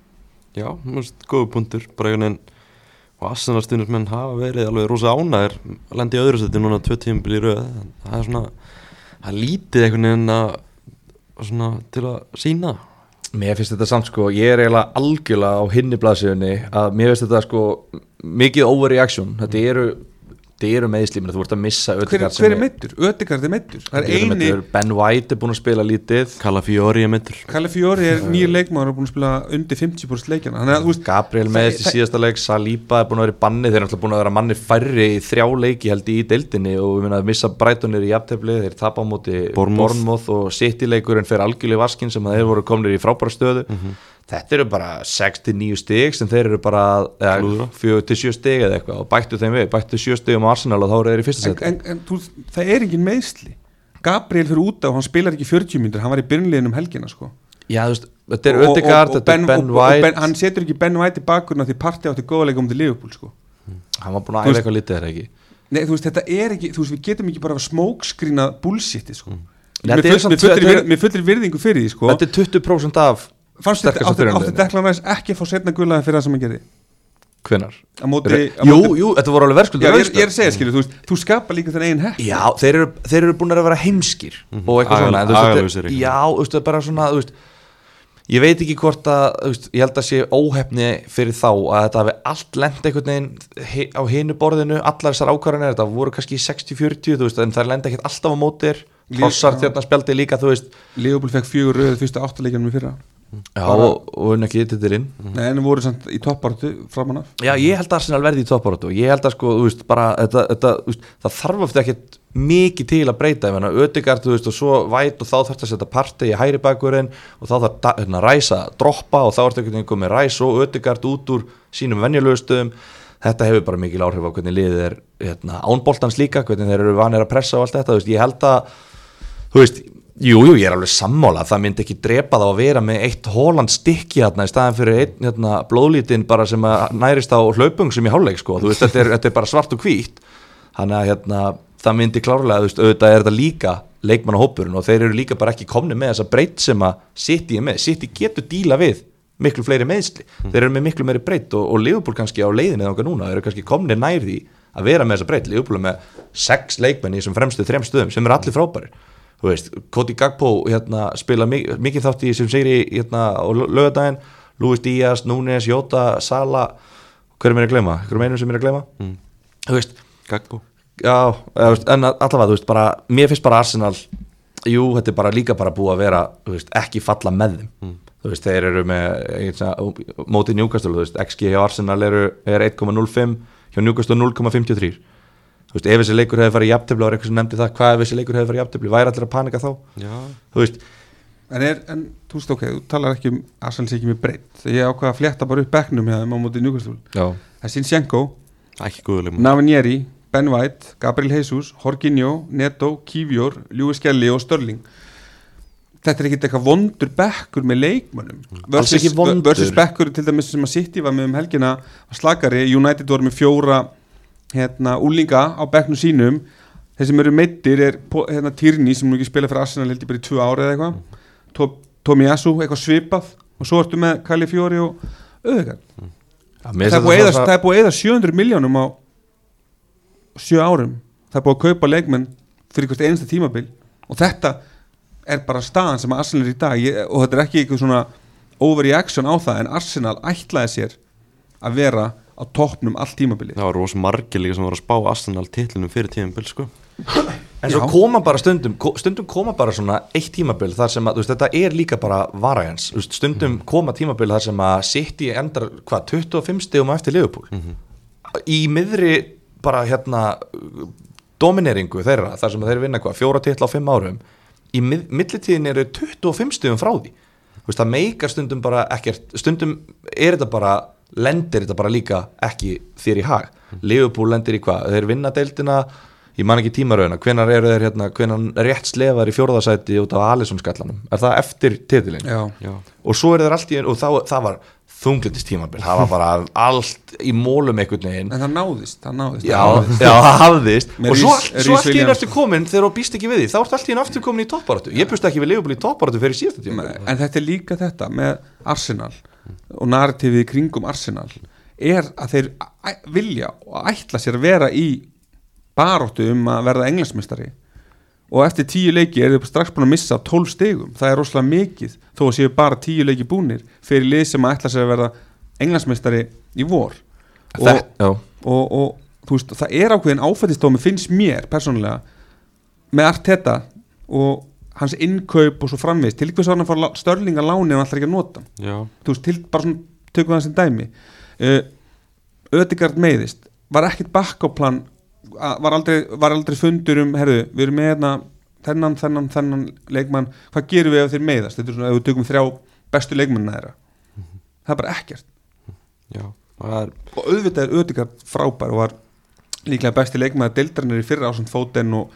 Já, mér finnst góðu punktur bara einhvern veginn og Arsenal stuðningsmenn hafa verið alveg rosa ánægir að lenda í öðru seti núna tvö tímabil í röð. Það er svona, það er lítið einhvern veginn að svona til að sína. Mér finnst þetta samt sko, ég er eiginlega algjörlega á hinni blaðsíðunni að mér finnst þetta sko mikið overreaction, þetta eru þetta eru meðsli, þú ert að missa Hver, Ödegard hver er meiddur? Ödegard er meiddur. Það er eini, meiddur, Ben White er búin að spila lítið, Calafiori er meiddur. Calafiori er nýr leikmaður og er búin að spila undir fimmtíu prósent leikjana. Þannig að, þú veist, Gabriel meðist í það- síðasta leik, Saliba er búin að vera í banni, þeir er náttúrulega búin að vera manni færri í þrjá leiki held í deildinni og við minna að missa Brightonir í jafntefli, þeir tapa á móti Bournemouth. Bournemouth og City leikurinn fer algjörlega í vaskinn sem að þeir voru komnir í frábæra stöðu. Þetta eru bara sex til níu stig sem þeir eru bara Klúðra. fjögur til sjö stig eða eitthvað og bættu þeim við, bættu sjö stigum á Arsenal og þá eru þeir í fyrsta en, seti. en, en þú, það er engin meðsli. Gabriel fyrir út af, hann spilar ekki fjörutíu mínútur, hann var í byrjunliðin um helgina sko. Já, þú veist, þetta er Og- og- Ödegard, og þetta Ben- er Ben og- og White, ben, hann setur ekki Ben White í bakgrunna því partí átti góða leikum til Liverpool sko. hann var búin að Þú æfa veist- eitthvað lítið þeir ekki. Nei, þú veist, þetta er ekki, þú veist, við getum ekki bara að smókskrína bullshiti sko. Þetta Mér er full- samt- mér fullir þetta er- vir- mér fullir virðingu fyrir því sko. Þetta er tuttugu prósent af Fannst þetta, sterkasta átti, átti byrjunarliðinu. Declan Rice ekki að fá setna gullaði fyrir það sem hann gerði hvenar. á móti, á Jú, móti jú, þetta voru alveg Já, verðskuldur ég, er- ég er að segja, skilju, þú veist, þú skapa líka þennan eigin hepp Já, þeir eru, þeir eru búin að vera heimskir og eitthvað Agal- svona en þú veist, agalausir þetta- eitthvað. Já, þú veist, það er bara svona þú veist, ég veit ekki hvort að þú veist, ég held að sé óhefni fyrir þá að þetta hafi allt lent einhvern veginn he- á hinu borðinu, allar þessar ákvarðanir þetta voru kannski sextíu fjörutíu, þú veist, en það lenda ekkert alltaf á mótir, Trossard Já. þérna spjaldi líka, þú veist Liverpool fekk fjögur röð fyrstu áttaleikjanum í fyrra Já, og, og unna ekki titilinn Nei, en voru samt í toppartu framan af Já, ég held að Arsenal verði í topparáttu og ég held að sko, þú veist, bara þetta, þetta, þú veist, það þarf ofta ekkert mikið til að breyta, ég meina, Ödegard, þú veist, og svo White og þá þarf að setja partey í hægri bakvörðin og þá þarf hérna, Rice að droppa og þá ertu einhvern veginn komið Rice og Ödegard út úr sínum venjulegu stöðum, þetta hefur bara mikil áhrif á hvernig liðið er hérna, ánboltans líka, hvernig þeir eru vanir að pressa og allt þetta, þú veist, ég held að þú veist, jú, jú, ég er alveg sammála það myndi ekki drepa þá að vera með eitt Haaland stykki hérna í staðan fyrir einn hérna, blóðlítinn bara sem að nærist á hlaupung sem í hálfleik, sko, þú veist, þetta er, þetta er bara svart og hvítt, þannig að hérna, það myndi klárlega, þú veist, auðvitað er þetta líka leikmannahópurinn og þeir eru líka bara ekki komni með þessa breytt sem að City er með, City getur díla við miklu fleiri meðsli, mm. þeir eru með miklu meiri breytt og, og Liverpool kannski á leiðinni þangað núna, þeir eru kannski komni nær því að vera með þessa breytt, Liverpool er með sex leikmenn í þessum fremstu þrem stöðum sem eru allir frábærir, þú veist, Cody Gakpo hérna, spila mikið, mikið þátt í sem segir í hérna, á laugardaginn, Luis Díaz, Núñez, Jota, Sala, hver er mér að gleyma, hver er meinum sem mér að gleyma, mm. þú veist, Gakpo, já, en allavega, þú veist, bara, mér finnst bara Arsenal, jú, þetta er bara líka bara búið að vera, þú veist, ekki falla með þeim. Mm. Þú veist, þeir eru með mótið Newcastle, þú veist, X G hjá Arsenal eru, er eitt komma núll fimm, hjá Newcastle núll komma fimmtíu og þrjú. Þú veist, ef þessi leikur hefði farið í jafntefli, og eitthvað sem nefndi það, hvað ef þessi leikur hefði farið í jafntefli, væri allir að panika þá? Já. Þú veist. En, er, en þú veist, ok, þú talar ekki um Arsenal sé ekki með breytt, þegar ég ákvað að flétta bara upp bekknum hjá þeim á mótið Newcastle. Já. Það er Zinchenko, ekki góðuleg. Navanieri, Ben White, Gabriel Jesus, Jorginho, Neto, Kivior, Lewis Kelly og Sterling. Þetta er ekki eitthvað vondur bekkur með leikmönnum versus, versus bekkur til dæmis sem að City var með um helgina slakari, United voru með fjóra hérna, úlinga á bekknum sínum þeir sem eru meiddir er hérna, Tierney sem nú ekki spila fyrir Arsenal held ég bara í tvö ára eða eitthvað Tomiyasu, eitthvað svipað og svo ertu með Calafiori og Ødegaard mm. það, það er búið að eyða sjö hundruð milljónum á sjö árum það er búið að kaupa leikmenn fyrir hvert einasta tímabil og þetta er bara staðan sem Arsenal er í dag ég, og þetta er ekki eitthvað svona overreaction á það en Arsenal ætlaði sér að vera á toppnum allt tímabilið. Það var rosa margir líka sem var að spá Arsenal titlinum fyrir tímabil sko. En svo koma bara stundum stundum koma bara svona eitt tímabil þar sem að þú veist þetta er líka bara variance stundum mm. koma tímabil þar sem að City endar hvað tuttugu og fimm stigum eftir Liverpool mm-hmm. í miðri bara hérna domineringu þeirra þar sem þeir vinna hvað fjóra titla á fimm árum í millitíðin eru tuttugu og fimm stigum frá því þú veist það meikar stundum bara ekkert stundum er þetta bara lendir þetta bara líka ekki þér í hag mm. Liverpool lendir í hvað, þeir vinna deildina ég man ekki tímaröðina, hvenar eru þeir hérna, hvenar rétt slefar í fjórðasæti út á Alisson skallanum, er það eftir titilin já, já. Og svo eru þeir allt í og það, það var þunglindist tímabil, það var bara allt í mólum einhvern veginn en það náðist, það náðist já, já, það hafðist og svo, svo allt í einu eftir komin þegar þú býst ekki við því þá ertu allt í einu aftur komin í toppbaráttu ég býst ekki við Liverpool í toppbaráttu fyrir síðasta tíma en þetta er líka þetta með Arsenal og narratífið í kringum Arsenal er að þeir vilja og ætla sér að vera í baráttu um að verða englandsmeistari og eftir tíu leiki er þau strax búin að missa tólf stigum, það er rosalega mikið þó að séu bara tíu leiki búnir fyrir lið sem að ætla sér að verða englandsmeistari í vor og, og, og, og þú veist, það er ákveðin áfættistómi finnst mér persónulega með Arteta og hans innkaup og svo framvegis til hvers var hann að fara Störling að láni en alltaf ekki að nota Já. Þú veist, til bara svona tökum það sem dæmi uh, Ødegaard meiðist var ekkert bakkoplan var aldrei, var aldrei fundur um herðu, við erum með hérna þennan, þennan, þennan leikmann, hvað gerum við ef þeir meiðast þetta er svona, ef við tökum þrjá bestu leikmannina þeirra mm-hmm. það er bara ekkert Já, það er og auðvitað er Ødegaard frábær og var líklega besti leikmann deildarinnar í fyrra ásand Foden og,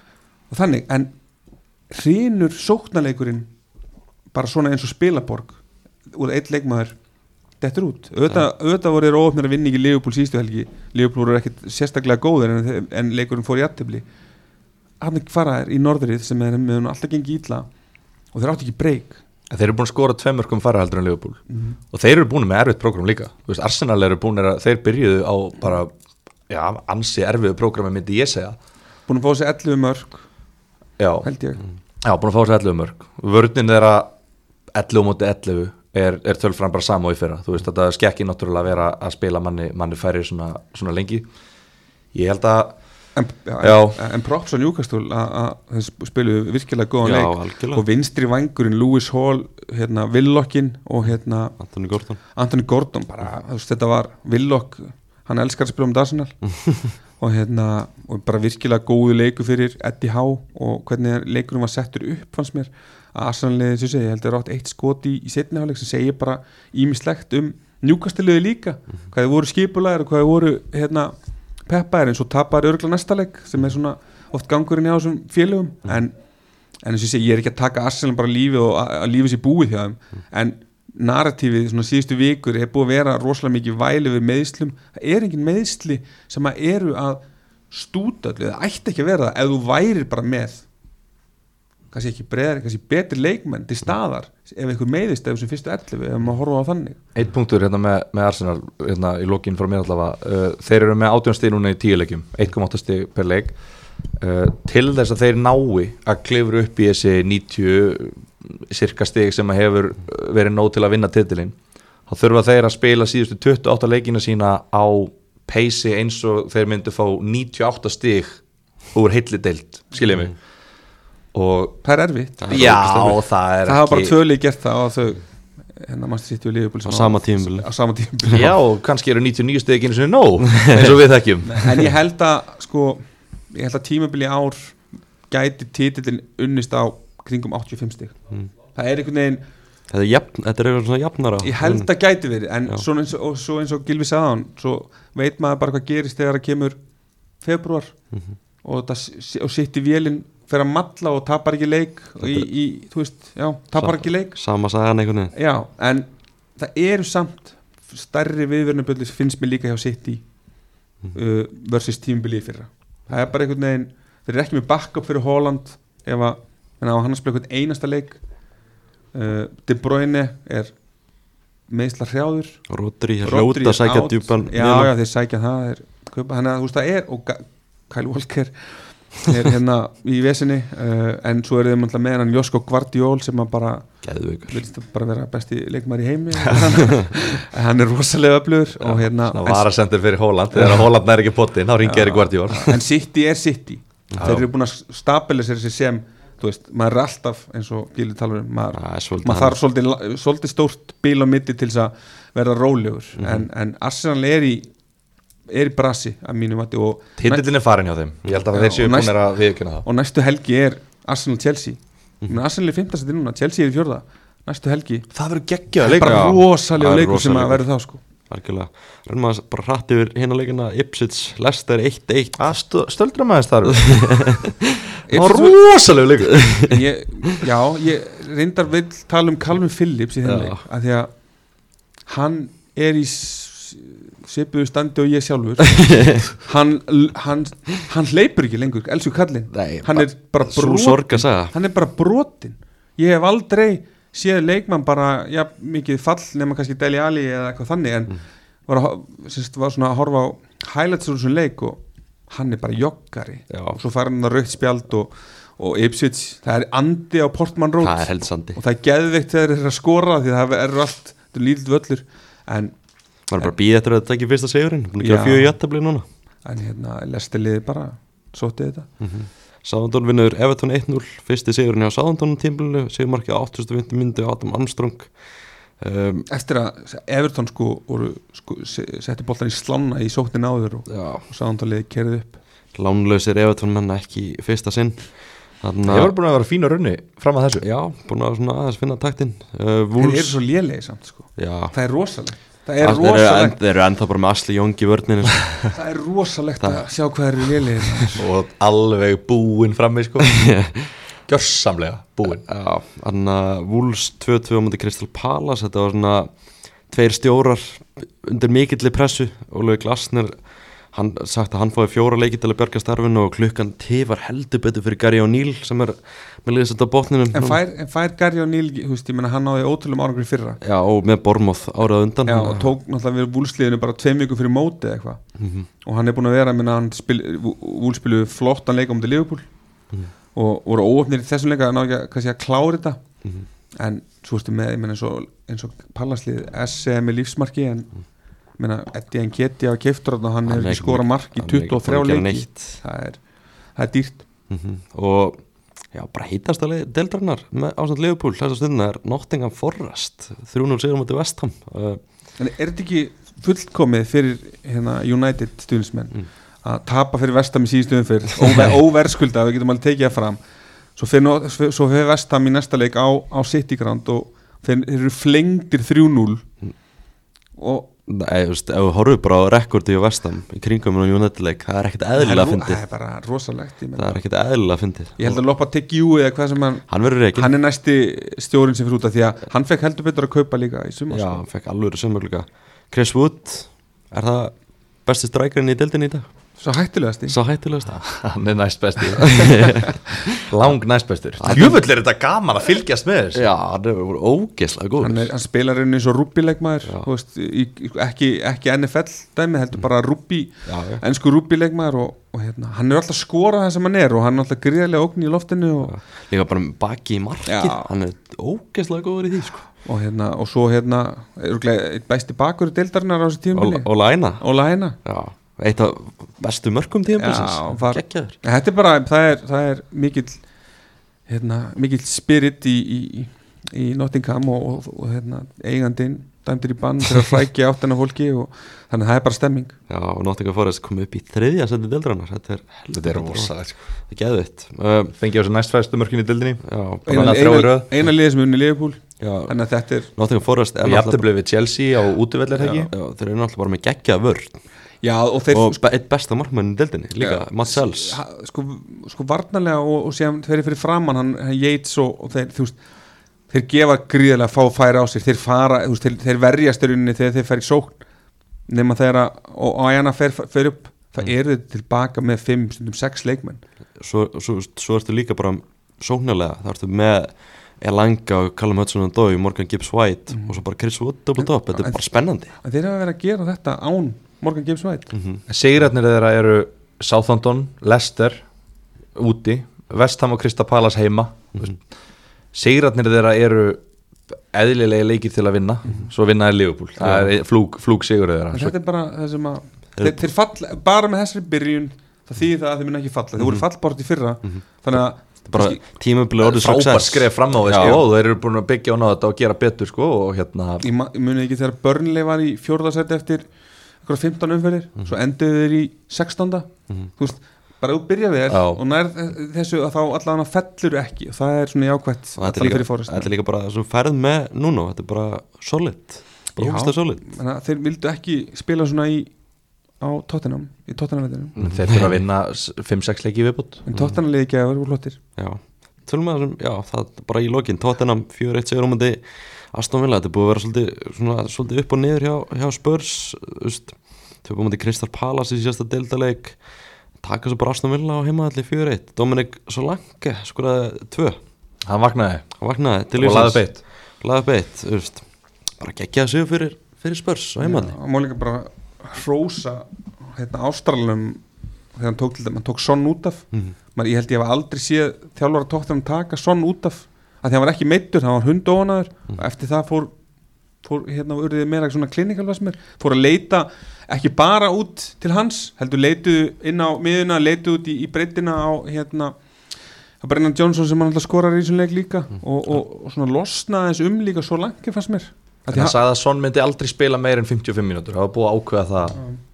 og þannig, en hrynur sóknarleikurinn bara svona eins og spilaborg úr eitt leikmaður dettur út, auðvitað, auðvitað voru þeir óöfnir að vinna ekki Liverpool síðustu helgi Liverpool voru ekkert sérstaklega góðir en, en leikurinn fór í jafntefli hann ekki fara þær í norðrið sem er með hún alltaf gengi ítla og þeir átti ekki breyk Þeir eru búin að skora tvei mörkum færra heldur en Liverpool mm-hmm. og þeir eru búin með erfitt prógram líka veist, Arsenal eru búin að, þeir byrjuðu á bara, já, ansi erfiðu prógrami myndi ég segja búin að fá sér ellefu mörk já, held ég já, búin að fá sér ellefu mörk vörnin þeirra ellefu móti ellefu er, er tölfram bara sama og í fyrra þú veist, þetta skekki náttúrulega að vera að spila manni, manni færri svona, svona lengi ég held að En, já, en, en props á Newcastle að þeir spiluðu virkilega góðan Já, leik algjörlega. og vinstri vængurinn Lewis Hall, hérna Willockinn og hérna Anthony Gordon Anthony Gordon bara, þú veist, þetta var Willock, hann elskar að spila um Arsenal og hérna og bara virkilega góðu leiku fyrir Eddie Howe og hvernig leikurinn var settur upp fannst mér að Arsenal, þess að ég heldur átt eitt skot í, í seinni hálfleik sem segir bara ýmislegt um Newcastle-liði líka, hvað þið voru skipulæðir og hvað þið voru hérna, peppaðir, en svo tapar örgulega næsta leik sem er svona oft gangurinn í þessum félögum mm. en, en eins og ég segi, ég er ekki að taka Arsenal bara lífið og að, að lífið sé búið hjá þeim mm. en narratífið svona síðustu vikur er búið að vera rosalega mikið væli við meiðslum, það er engin meiðsli sem að eru að stúta allir, það ætti ekki að vera það ef þú værir bara með kannski ekki breiðar, kannski betri leikmenn til staðar, ef einhver meiðist ef þessum fyrstu ellefu, ef maður horfa á þannig Eitt punktur hérna með, með Arsenal hérna í lokin frá mér allavega, uh, þeir eru með átján stig núna í tíu leikjum, eitt komma átta stig per leik uh, til þess að þeir nái að klifra upp í þessi níutíu cirka stig sem að hefur verið nóg til að vinna titilinn, þá þurfa þeir að spila síðustu tuttugu og átta leikina sína á peysi eins og þeir myndu fá níutíu og átta stig úr heilli deild, skiljið mig og það er erfitt það er já, það er það ekki hafa bara tvölið gert það og þau hérna maður sýtti við Liverpool á sama tímabili á sama tímabili já, og kannski eru níutíu og níu stig einu sinni nóg eins og við þekkjum en ég held að sko, ég held að tímabili ár gæti titillin unnist á kringum áttatíu og fimm stig mm. það er einhvern veginn þetta er, jafn, þetta er eitthvað svona jafnara ég held að gæti verið en svo eins, og, svo eins og Gylfi sagði hann svo veit maður bara hvað gerist þegar það kemur februar mm -hmm. og, það, og sitt í vélinn fyrir að matla og tapar ekki leik í, í, þú veist, já, tapar Sa- ekki leik sama sagan einhvern veginn já, en það eru samt stærri viðvörnaböllu sem finnst mér líka hjá City mm. uh, versus tímabilið fyrra það er bara einhvern veginn, þeir eru ekki með backup fyrir Haaland ef að, en á hann að spila einhvern einasta leik uh, De Bruyne er meðsla hrjáður Rodri er hljóta að sækja djúpan já, já, þeir sækja það er, kaupa, hann að, þú veist, það er og Ga- Kyle Walker er hérna í vesinni uh, en svo er þeim alltaf með hann Josko Gvardiol sem að bara vilst bara vera besti leikmar í heimi hann er rosalega öflugur ja, og hérna varasendur fyrir Haaland þegar Haaland nær ekki pottin, þá ringir ja, Gvardiol en City er City ja, þeir eru búin að stabilisera sig sem þú veist, maður er alltaf eins og Gíli talar um maður, ja, maður þarf svolítið, svolítið stórt bíl á mitti til þess að vera rólegur mm -hmm. en, en Arsenal er í er í brasi að mínum vati og titillin er farin hjá þeim, ég held að ja, þeir séu búin að viðurkenna það og næstu helgi er Arsenal-Chelsea mm. Arsenal er fimmta seti núna, Chelsea er í fjórða næstu helgi, það verður geggjað leikur bara rosalega leikur sem að verður þá sko algjörlega, reynum að bara hratt yfir hérna leikina Ipswich, Leicester eitt eitt að stöldra maður starf það var rosalega leikur ég, já, ég reyndar vil tala um Calvin Phillips í þenn leik að því að hann er í svipuðu standi og ég sjálfur hann, hann, hann hleypur ekki lengur elsku kallinn, hann er bara brotin hann er bara brotin ég hef aldrei séð leikmann bara ja, mikið fall nema kannski Dele Alli eða eitthvað þannig en mm. var, að, sérst, var svona að horfa á highlights úr þessum leik og hann er bara joggari Já. og svo fara hann að rautt spjald og, og Ipswich, það er andi á Portman Road það er heldsandi og það er geðveikt þegar þeir eru að skora því það er allt, þetta er lítill völlur en maður er bara býð eftir að þetta ekki fyrsta sigurinn búin að gera fjögur jættabli núna en hérna, Leicester-liði bara sótið þetta mm -hmm. Southampton vinnur Everton eitt núll fyrsti sigurinn á Southampton tímabilinu sigurmarkið á áttugasta og fimmtu mínútu á Adam Armstrong um, eftir að Everton sko, voru, sko setti boltan í slanna í sóknin áður og, og Southampton-liði kerði upp lánlausir Everton menn ekki fyrsta sinn Þannig að hefur búin að vera fína runni fram að þessu já, búin að svona aðeins finna taktinn uh, Þeir eru svo lélegi samt sko já. það er rosalegt Það er Þeir rosalegt Þeir eru ennþá bara með Asli Young í vörninu Það er rosalegt að sjá hvað þeir eru lélegir og alveg búinn frammi sko gjörsamlega búinn Já, þannig að Wolves tvö tvö á mútið Crystal Palace þetta var svona tveir stjórar undir mikilli pressu Ólaug Glasner hann sagt að hann fóði fjóra leiki til að bjarga starfinu og klukkan tifar heldur betur fyrir Gary O'Neill sem er með liðs þetta á botninum En fær, en fær Gary O'Neill, þú veist, ég menna hann náði ótrúlega árangur í fyrra Já, og með Bournemouth árað undan Já, og tók náttúrulega við Wolves-liðinu bara tveim viku fyrir móti eða eitthvað mm -hmm. og hann er búin að vera, menna hann spil, Wolves spiluðu flottan leik á mútið Liverpool mm -hmm. og voru óöfnir í þessum leika að ná ekki að, kannski, að klára þetta mm -hmm. en svo veistu með, ég menna eins og, eins og Pallas-lið S E með lífsmarki en mm. Meina, Eddie Nketiah á keyptur og hann hefur ekki skorað mark í tuttugu og þrjá leiki það er, það er dýrt mm -hmm. og já, bara hittast að deildarinnar með ástand Liverpool þess að stundina er Nottingham Forest þrjú núll sigur á móti West Ham uh, en er þetta ekki fullkomið fyrir hérna, United stuðnismenn mm. að tapa fyrir West Ham í síðustu umferð óverðskulda, við getum alveg tekið það fram svo fyrir, svo fyrir West Ham í næsta leik á, á City Ground og þeir eru flengdir þrjú núll mm. og Nei, þú veist, ef við horfum bara á rekordi og vestam í kringum og United-leik, það er ekkert eðlilega það fyndið. er bara rosalegt ég, Það er ekkert eðlilega fyndið. ég held að Loppa Tegiu eða hvað sem hann Hann verður reikinn. hann er næsti stjórinn sem fyrir út af því að hann fekk heldur betur að kaupa líka í sumar Já, sko. hann fekk alveg sömurleika. Chris Wood, er það besti strækirinn í deildinni í dag? svo hættulegast í Svo hættulegast. Hann er næst besti Lang næst bestur Jöfull er þetta gaman að fylgjast með þessu Já, hann er voru ógeðslega góður. hann, er, hann spilar inn eins og rúbíleikmaður Já. þú veist, í, í, ekki, ekki N F L dæmi heldur bara rúbí Já, já. ensku rúbíleikmaður og, og hérna, hann er alltaf skorað það sem hann er og hann er alltaf gríðarlega ógn í loftinu og, Líka bara með baki í markið, Já. hann er ógeðslega góður í því, sko. og, hérna, og svo hérna örugglega einn besti bakur í deildarinnar á þessu tímabili Og, og læna. Óla Hæna Já, eitt af bestu mörkum tíðanbilsins. Já, var- Geggjaður. þetta er bara, það er, það er mikill hérna, mikill spirit í, í, í, í Nottingham og, og, og hérna, eigandinn dæmdur í bann fyrir að flækja áttan af fólki og þannig að það er bara stemming Já, og Nottingham Forest kom upp í þriðja seti deildarinnar. Þetta er Þetta er rosalegt sko. Það er geðvitt. Uh, Fengi á þessu næst fæstu mörkin í dildinni já, bara, eina, Þannig að þrjá í eina, röð. eina liðið sem unni Liverpool já, þannig að þetta er Nottingham Forest er Og jafntefli við Chelsea á útivellir já, ekki já, þeir eru náttúrulega bara með geggjað vörn já, og þeir og be eitt besta markmann í deildinni líka, Já. Marcels. ha, sko, sko varnarlega og, og séðan þeir eru fyrir framann hann, hann Yates og, og þeir, þú veist þeir gefa gríðarlega að fá færi á sér þeir fara, þú veist, þeir, þeir verjast í rauninni þegar þeir fer í sókn nema þegar að, og, og Ayana fer, fer upp það Mm. eru þeir tilbaka með fimm, stundum sex leikmenn Svo, svo, svo ertu líka bara sóknarlega, það ertu með Elanga og Callum Hudson-Odoi, Morgan Gibbs-White og svo bara Chris Wood double top, þetta en- er bara spennandi. en þeir hafa verið að gera þetta án Morgan Gibbs White Mm -hmm. Sigrætnir þeirra eru Southampton, Leicester úti, West Ham og Crystal Palace heima Mhm. Sigrætnir þeirra eru eðlilega leikir til að vinna svo vinnaði Liverpool, það er flúg, flúg sigur þeirra en svo, þetta er bara það sem að þeir, þeir falla, bara með þessari byrjun það þýðir það að þeir minna ekki falla þeir voru fallbort í fyrra þannig að Bara tímabilið orðið frábært success. skref fram á Já. þessu og þeir eru búin að byggja á þetta og gera betur sko, og hérna ég, ma- ég muni ekki þegar Burnley var í fjórðasæti eftir einhverja fimmtán umferðir svo enduðu þeir í sextánda Mhm. þú veist, bara þú byrja vel Já. og nær þessu að þá allan að fellur ekki og það er svona jákvætt Og þetta er allan líka, fyrir Forest þetta er líka bara það sem þú ferð með núna, þetta er bara solid, bara Já. ógsta solid. þannig að þeir vildu ekki spila svona í á Tottenham, í Tottenham-veldinu þeir fyrir að vinna fimm sex leiki í viðbútt en Tottenham liði ekki að vera flottir Já, tölum við þessum, já, það er bara í lokin Tottenham fjögur eitt sigur á móti Aston Villa, þetta er búið að vera svolítið, svona, svolítið upp og niður hjá, hjá Spurs, veist, þau búið á móti Crystal Palace í síðasta deildaleik, taka svo bara Aston Villa á heimaðalli fjögur eitt, Dominic Solanke skoraði tvö, hann vaknaði hann vaknaði til og laði beitt laði beitt, veist, bara geggjaði sig fyrir, fyrir Spurs á heimaðalli. og má líka bara hrósa hérna ástralum þegar hann tók til þetta, hann tók Son út af Mhm. Man, ég held ég hef aldrei séð þjálfara Tottenham taka Son út af að því hann var ekki meiddur, hann var hundónaður og eftir það fór, fór hérna urðið meira svona klinikalvasmir fór að leita ekki bara út til hans, heldur leituðu inn á miðuna, leituðu út í, í breytina á hérna á Brennan Johnson sem hann alltaf skorar í þessum leik líka og, og, og svona losnaði þess um líka svo langt fannst mér Af því hann hann- sagði að Son myndi aldrei spila meir en fimmtíu og fimm mínútur það var búið að ákveða það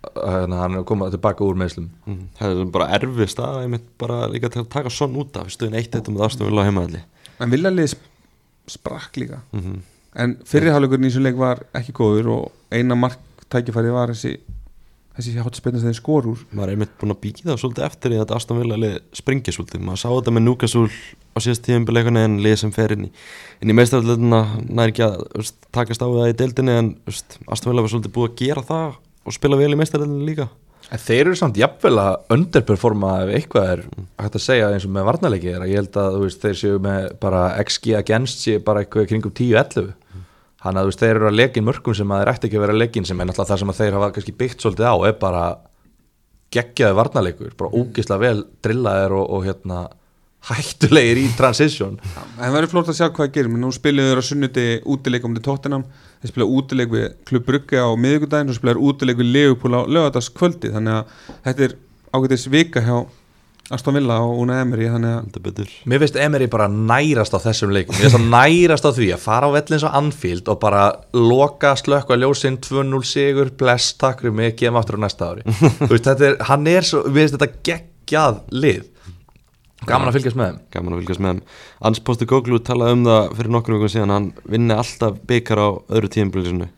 að hann er komað tilbaka úr meðslum Mhm. Það er bara erfið stað, ég mynd bara líka til að taka Son út af stöðin eitt eitt um Aston Villa á heimaðalli. en Villalið sp sprakk líka Mhm. en fyrirháleikurinn í þessum leik var ekki góður og eina marktækifæri var þessi þessi hátspilna sem þeir skor úr Maður er einmitt búin að bíkja það svolítið eftir í þetta Aston Villa lið springi svolítið, maður sá þetta með Newcastle á síðast tíðumbileikuna en lið sem fer inn í, inn í meistaralöðuna nær ekki að veist, takast á það í deildinni en veist, Aston Villa var svolítið búið að gera það og spila vel í meistaralöðinu líka. en þeir eru samt jafnvel að underperforma ef eitthvað er hægt að segja eins og með varnarleiki er að ég held að þú veist, þeir séu með bara X G against séu bara eitthvað kringum tíu ellefu þannig að þú veist, þeir eru að leggja mörgum sem að þeir ætti ekki að vera leggin sem er náttúrulega það sem að þeir hafa kannski byggt svolítið á er bara geggjaði varnarleikur, bara ógislega vel drillaðir og, og hérna hættulegir í transition en það verður flott að sjá hvað það gerir menn nú spiluðu þeir á sunnuti útileik um til Tottenham þeir spilaðu útileik við Klub Brugge á miðvikudaginn og spilaðu útileik við Liverpool á laugardagskvöldi þannig að þetta er ágætis vika hjá Aston Villa og Una Emery þannig að Þetta betur. Mér finnst Emery bara nærast á þessum leikum Mér finnst það nærast á því að fara á vellins á Anfield og bara loka, slökka ljósinn, tvö núll sigur, bless, takk fyrir mig, gefum aftur á næsta ári Þú veist, þetta er, hann er svo, við veist þetta geggjað lið Gaman að fylgjast með þeim Gaman að fylgjast með þeim. Ans Postecoglou talaði um það fyrir nokkrum vikum síðan, hann vinni alltaf bikar á öðru tíðumbilinu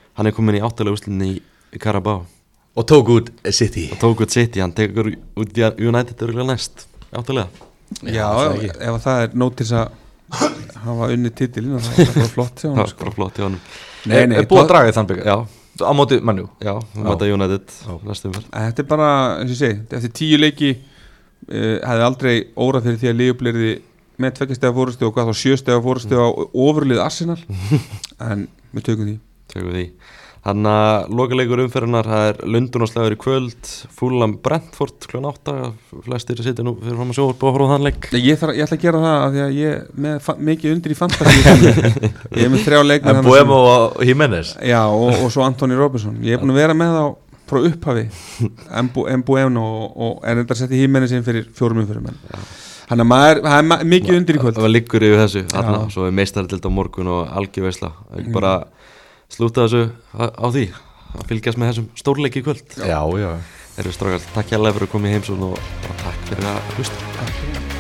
hann er komin í áttalega úrslitin í, í Carabao og tók út City og tók út City, hann tekur út í United örugglega næst, áttalega. Já, ef, ef það er nót til að hafa unni titilin það er bara flott hjá Það hann var sko. bara flott hjá hann. Nei, nei, er búið að draga í þann byggar Já, á móti Manjú já, við mæta United næstum fyrr. Þetta er bara, eins og ég segi, eftir tíu leiki uh, hefði aldrei órað fyrir því að Liverpool yrði með tveggjastega fórustu og hvað þá sjöstega fórustu á ofurlið Arsenal en við tökum því Tökum því. Þannig að lokaleikur umferðunar, það er Lundunarslagur í kvöld, Fulham Brentford klukkan átta, flestir sitja nú fyrir fram að sjónvarp og horfa á þann leik. Ég, ég, þarf, ég ætla að gera það af því að ég er með fa- mikið undir í fantasy ég er með þrjá leikmenn en Buemo og Jimenez Já, og, og svo Anthony Robinson ég er búin að vera með þá frá upphafi Mbueno og, og er enda að setja Jimenez inn fyrir fjórum umfyrir menn Þannig að maður, það er ma- mikið undir í kvöld Það var liggur yfir þessu, þarna, Já. svo er meistaradild á morgun og algjörveisla. Ekki bara slúta þessu á, á því að fylgjast með þessum stórleiki í kvöld. já, já Erum strákar, takk hérlega fyrir að koma í heimsókn og bara takk fyrir að hlusta.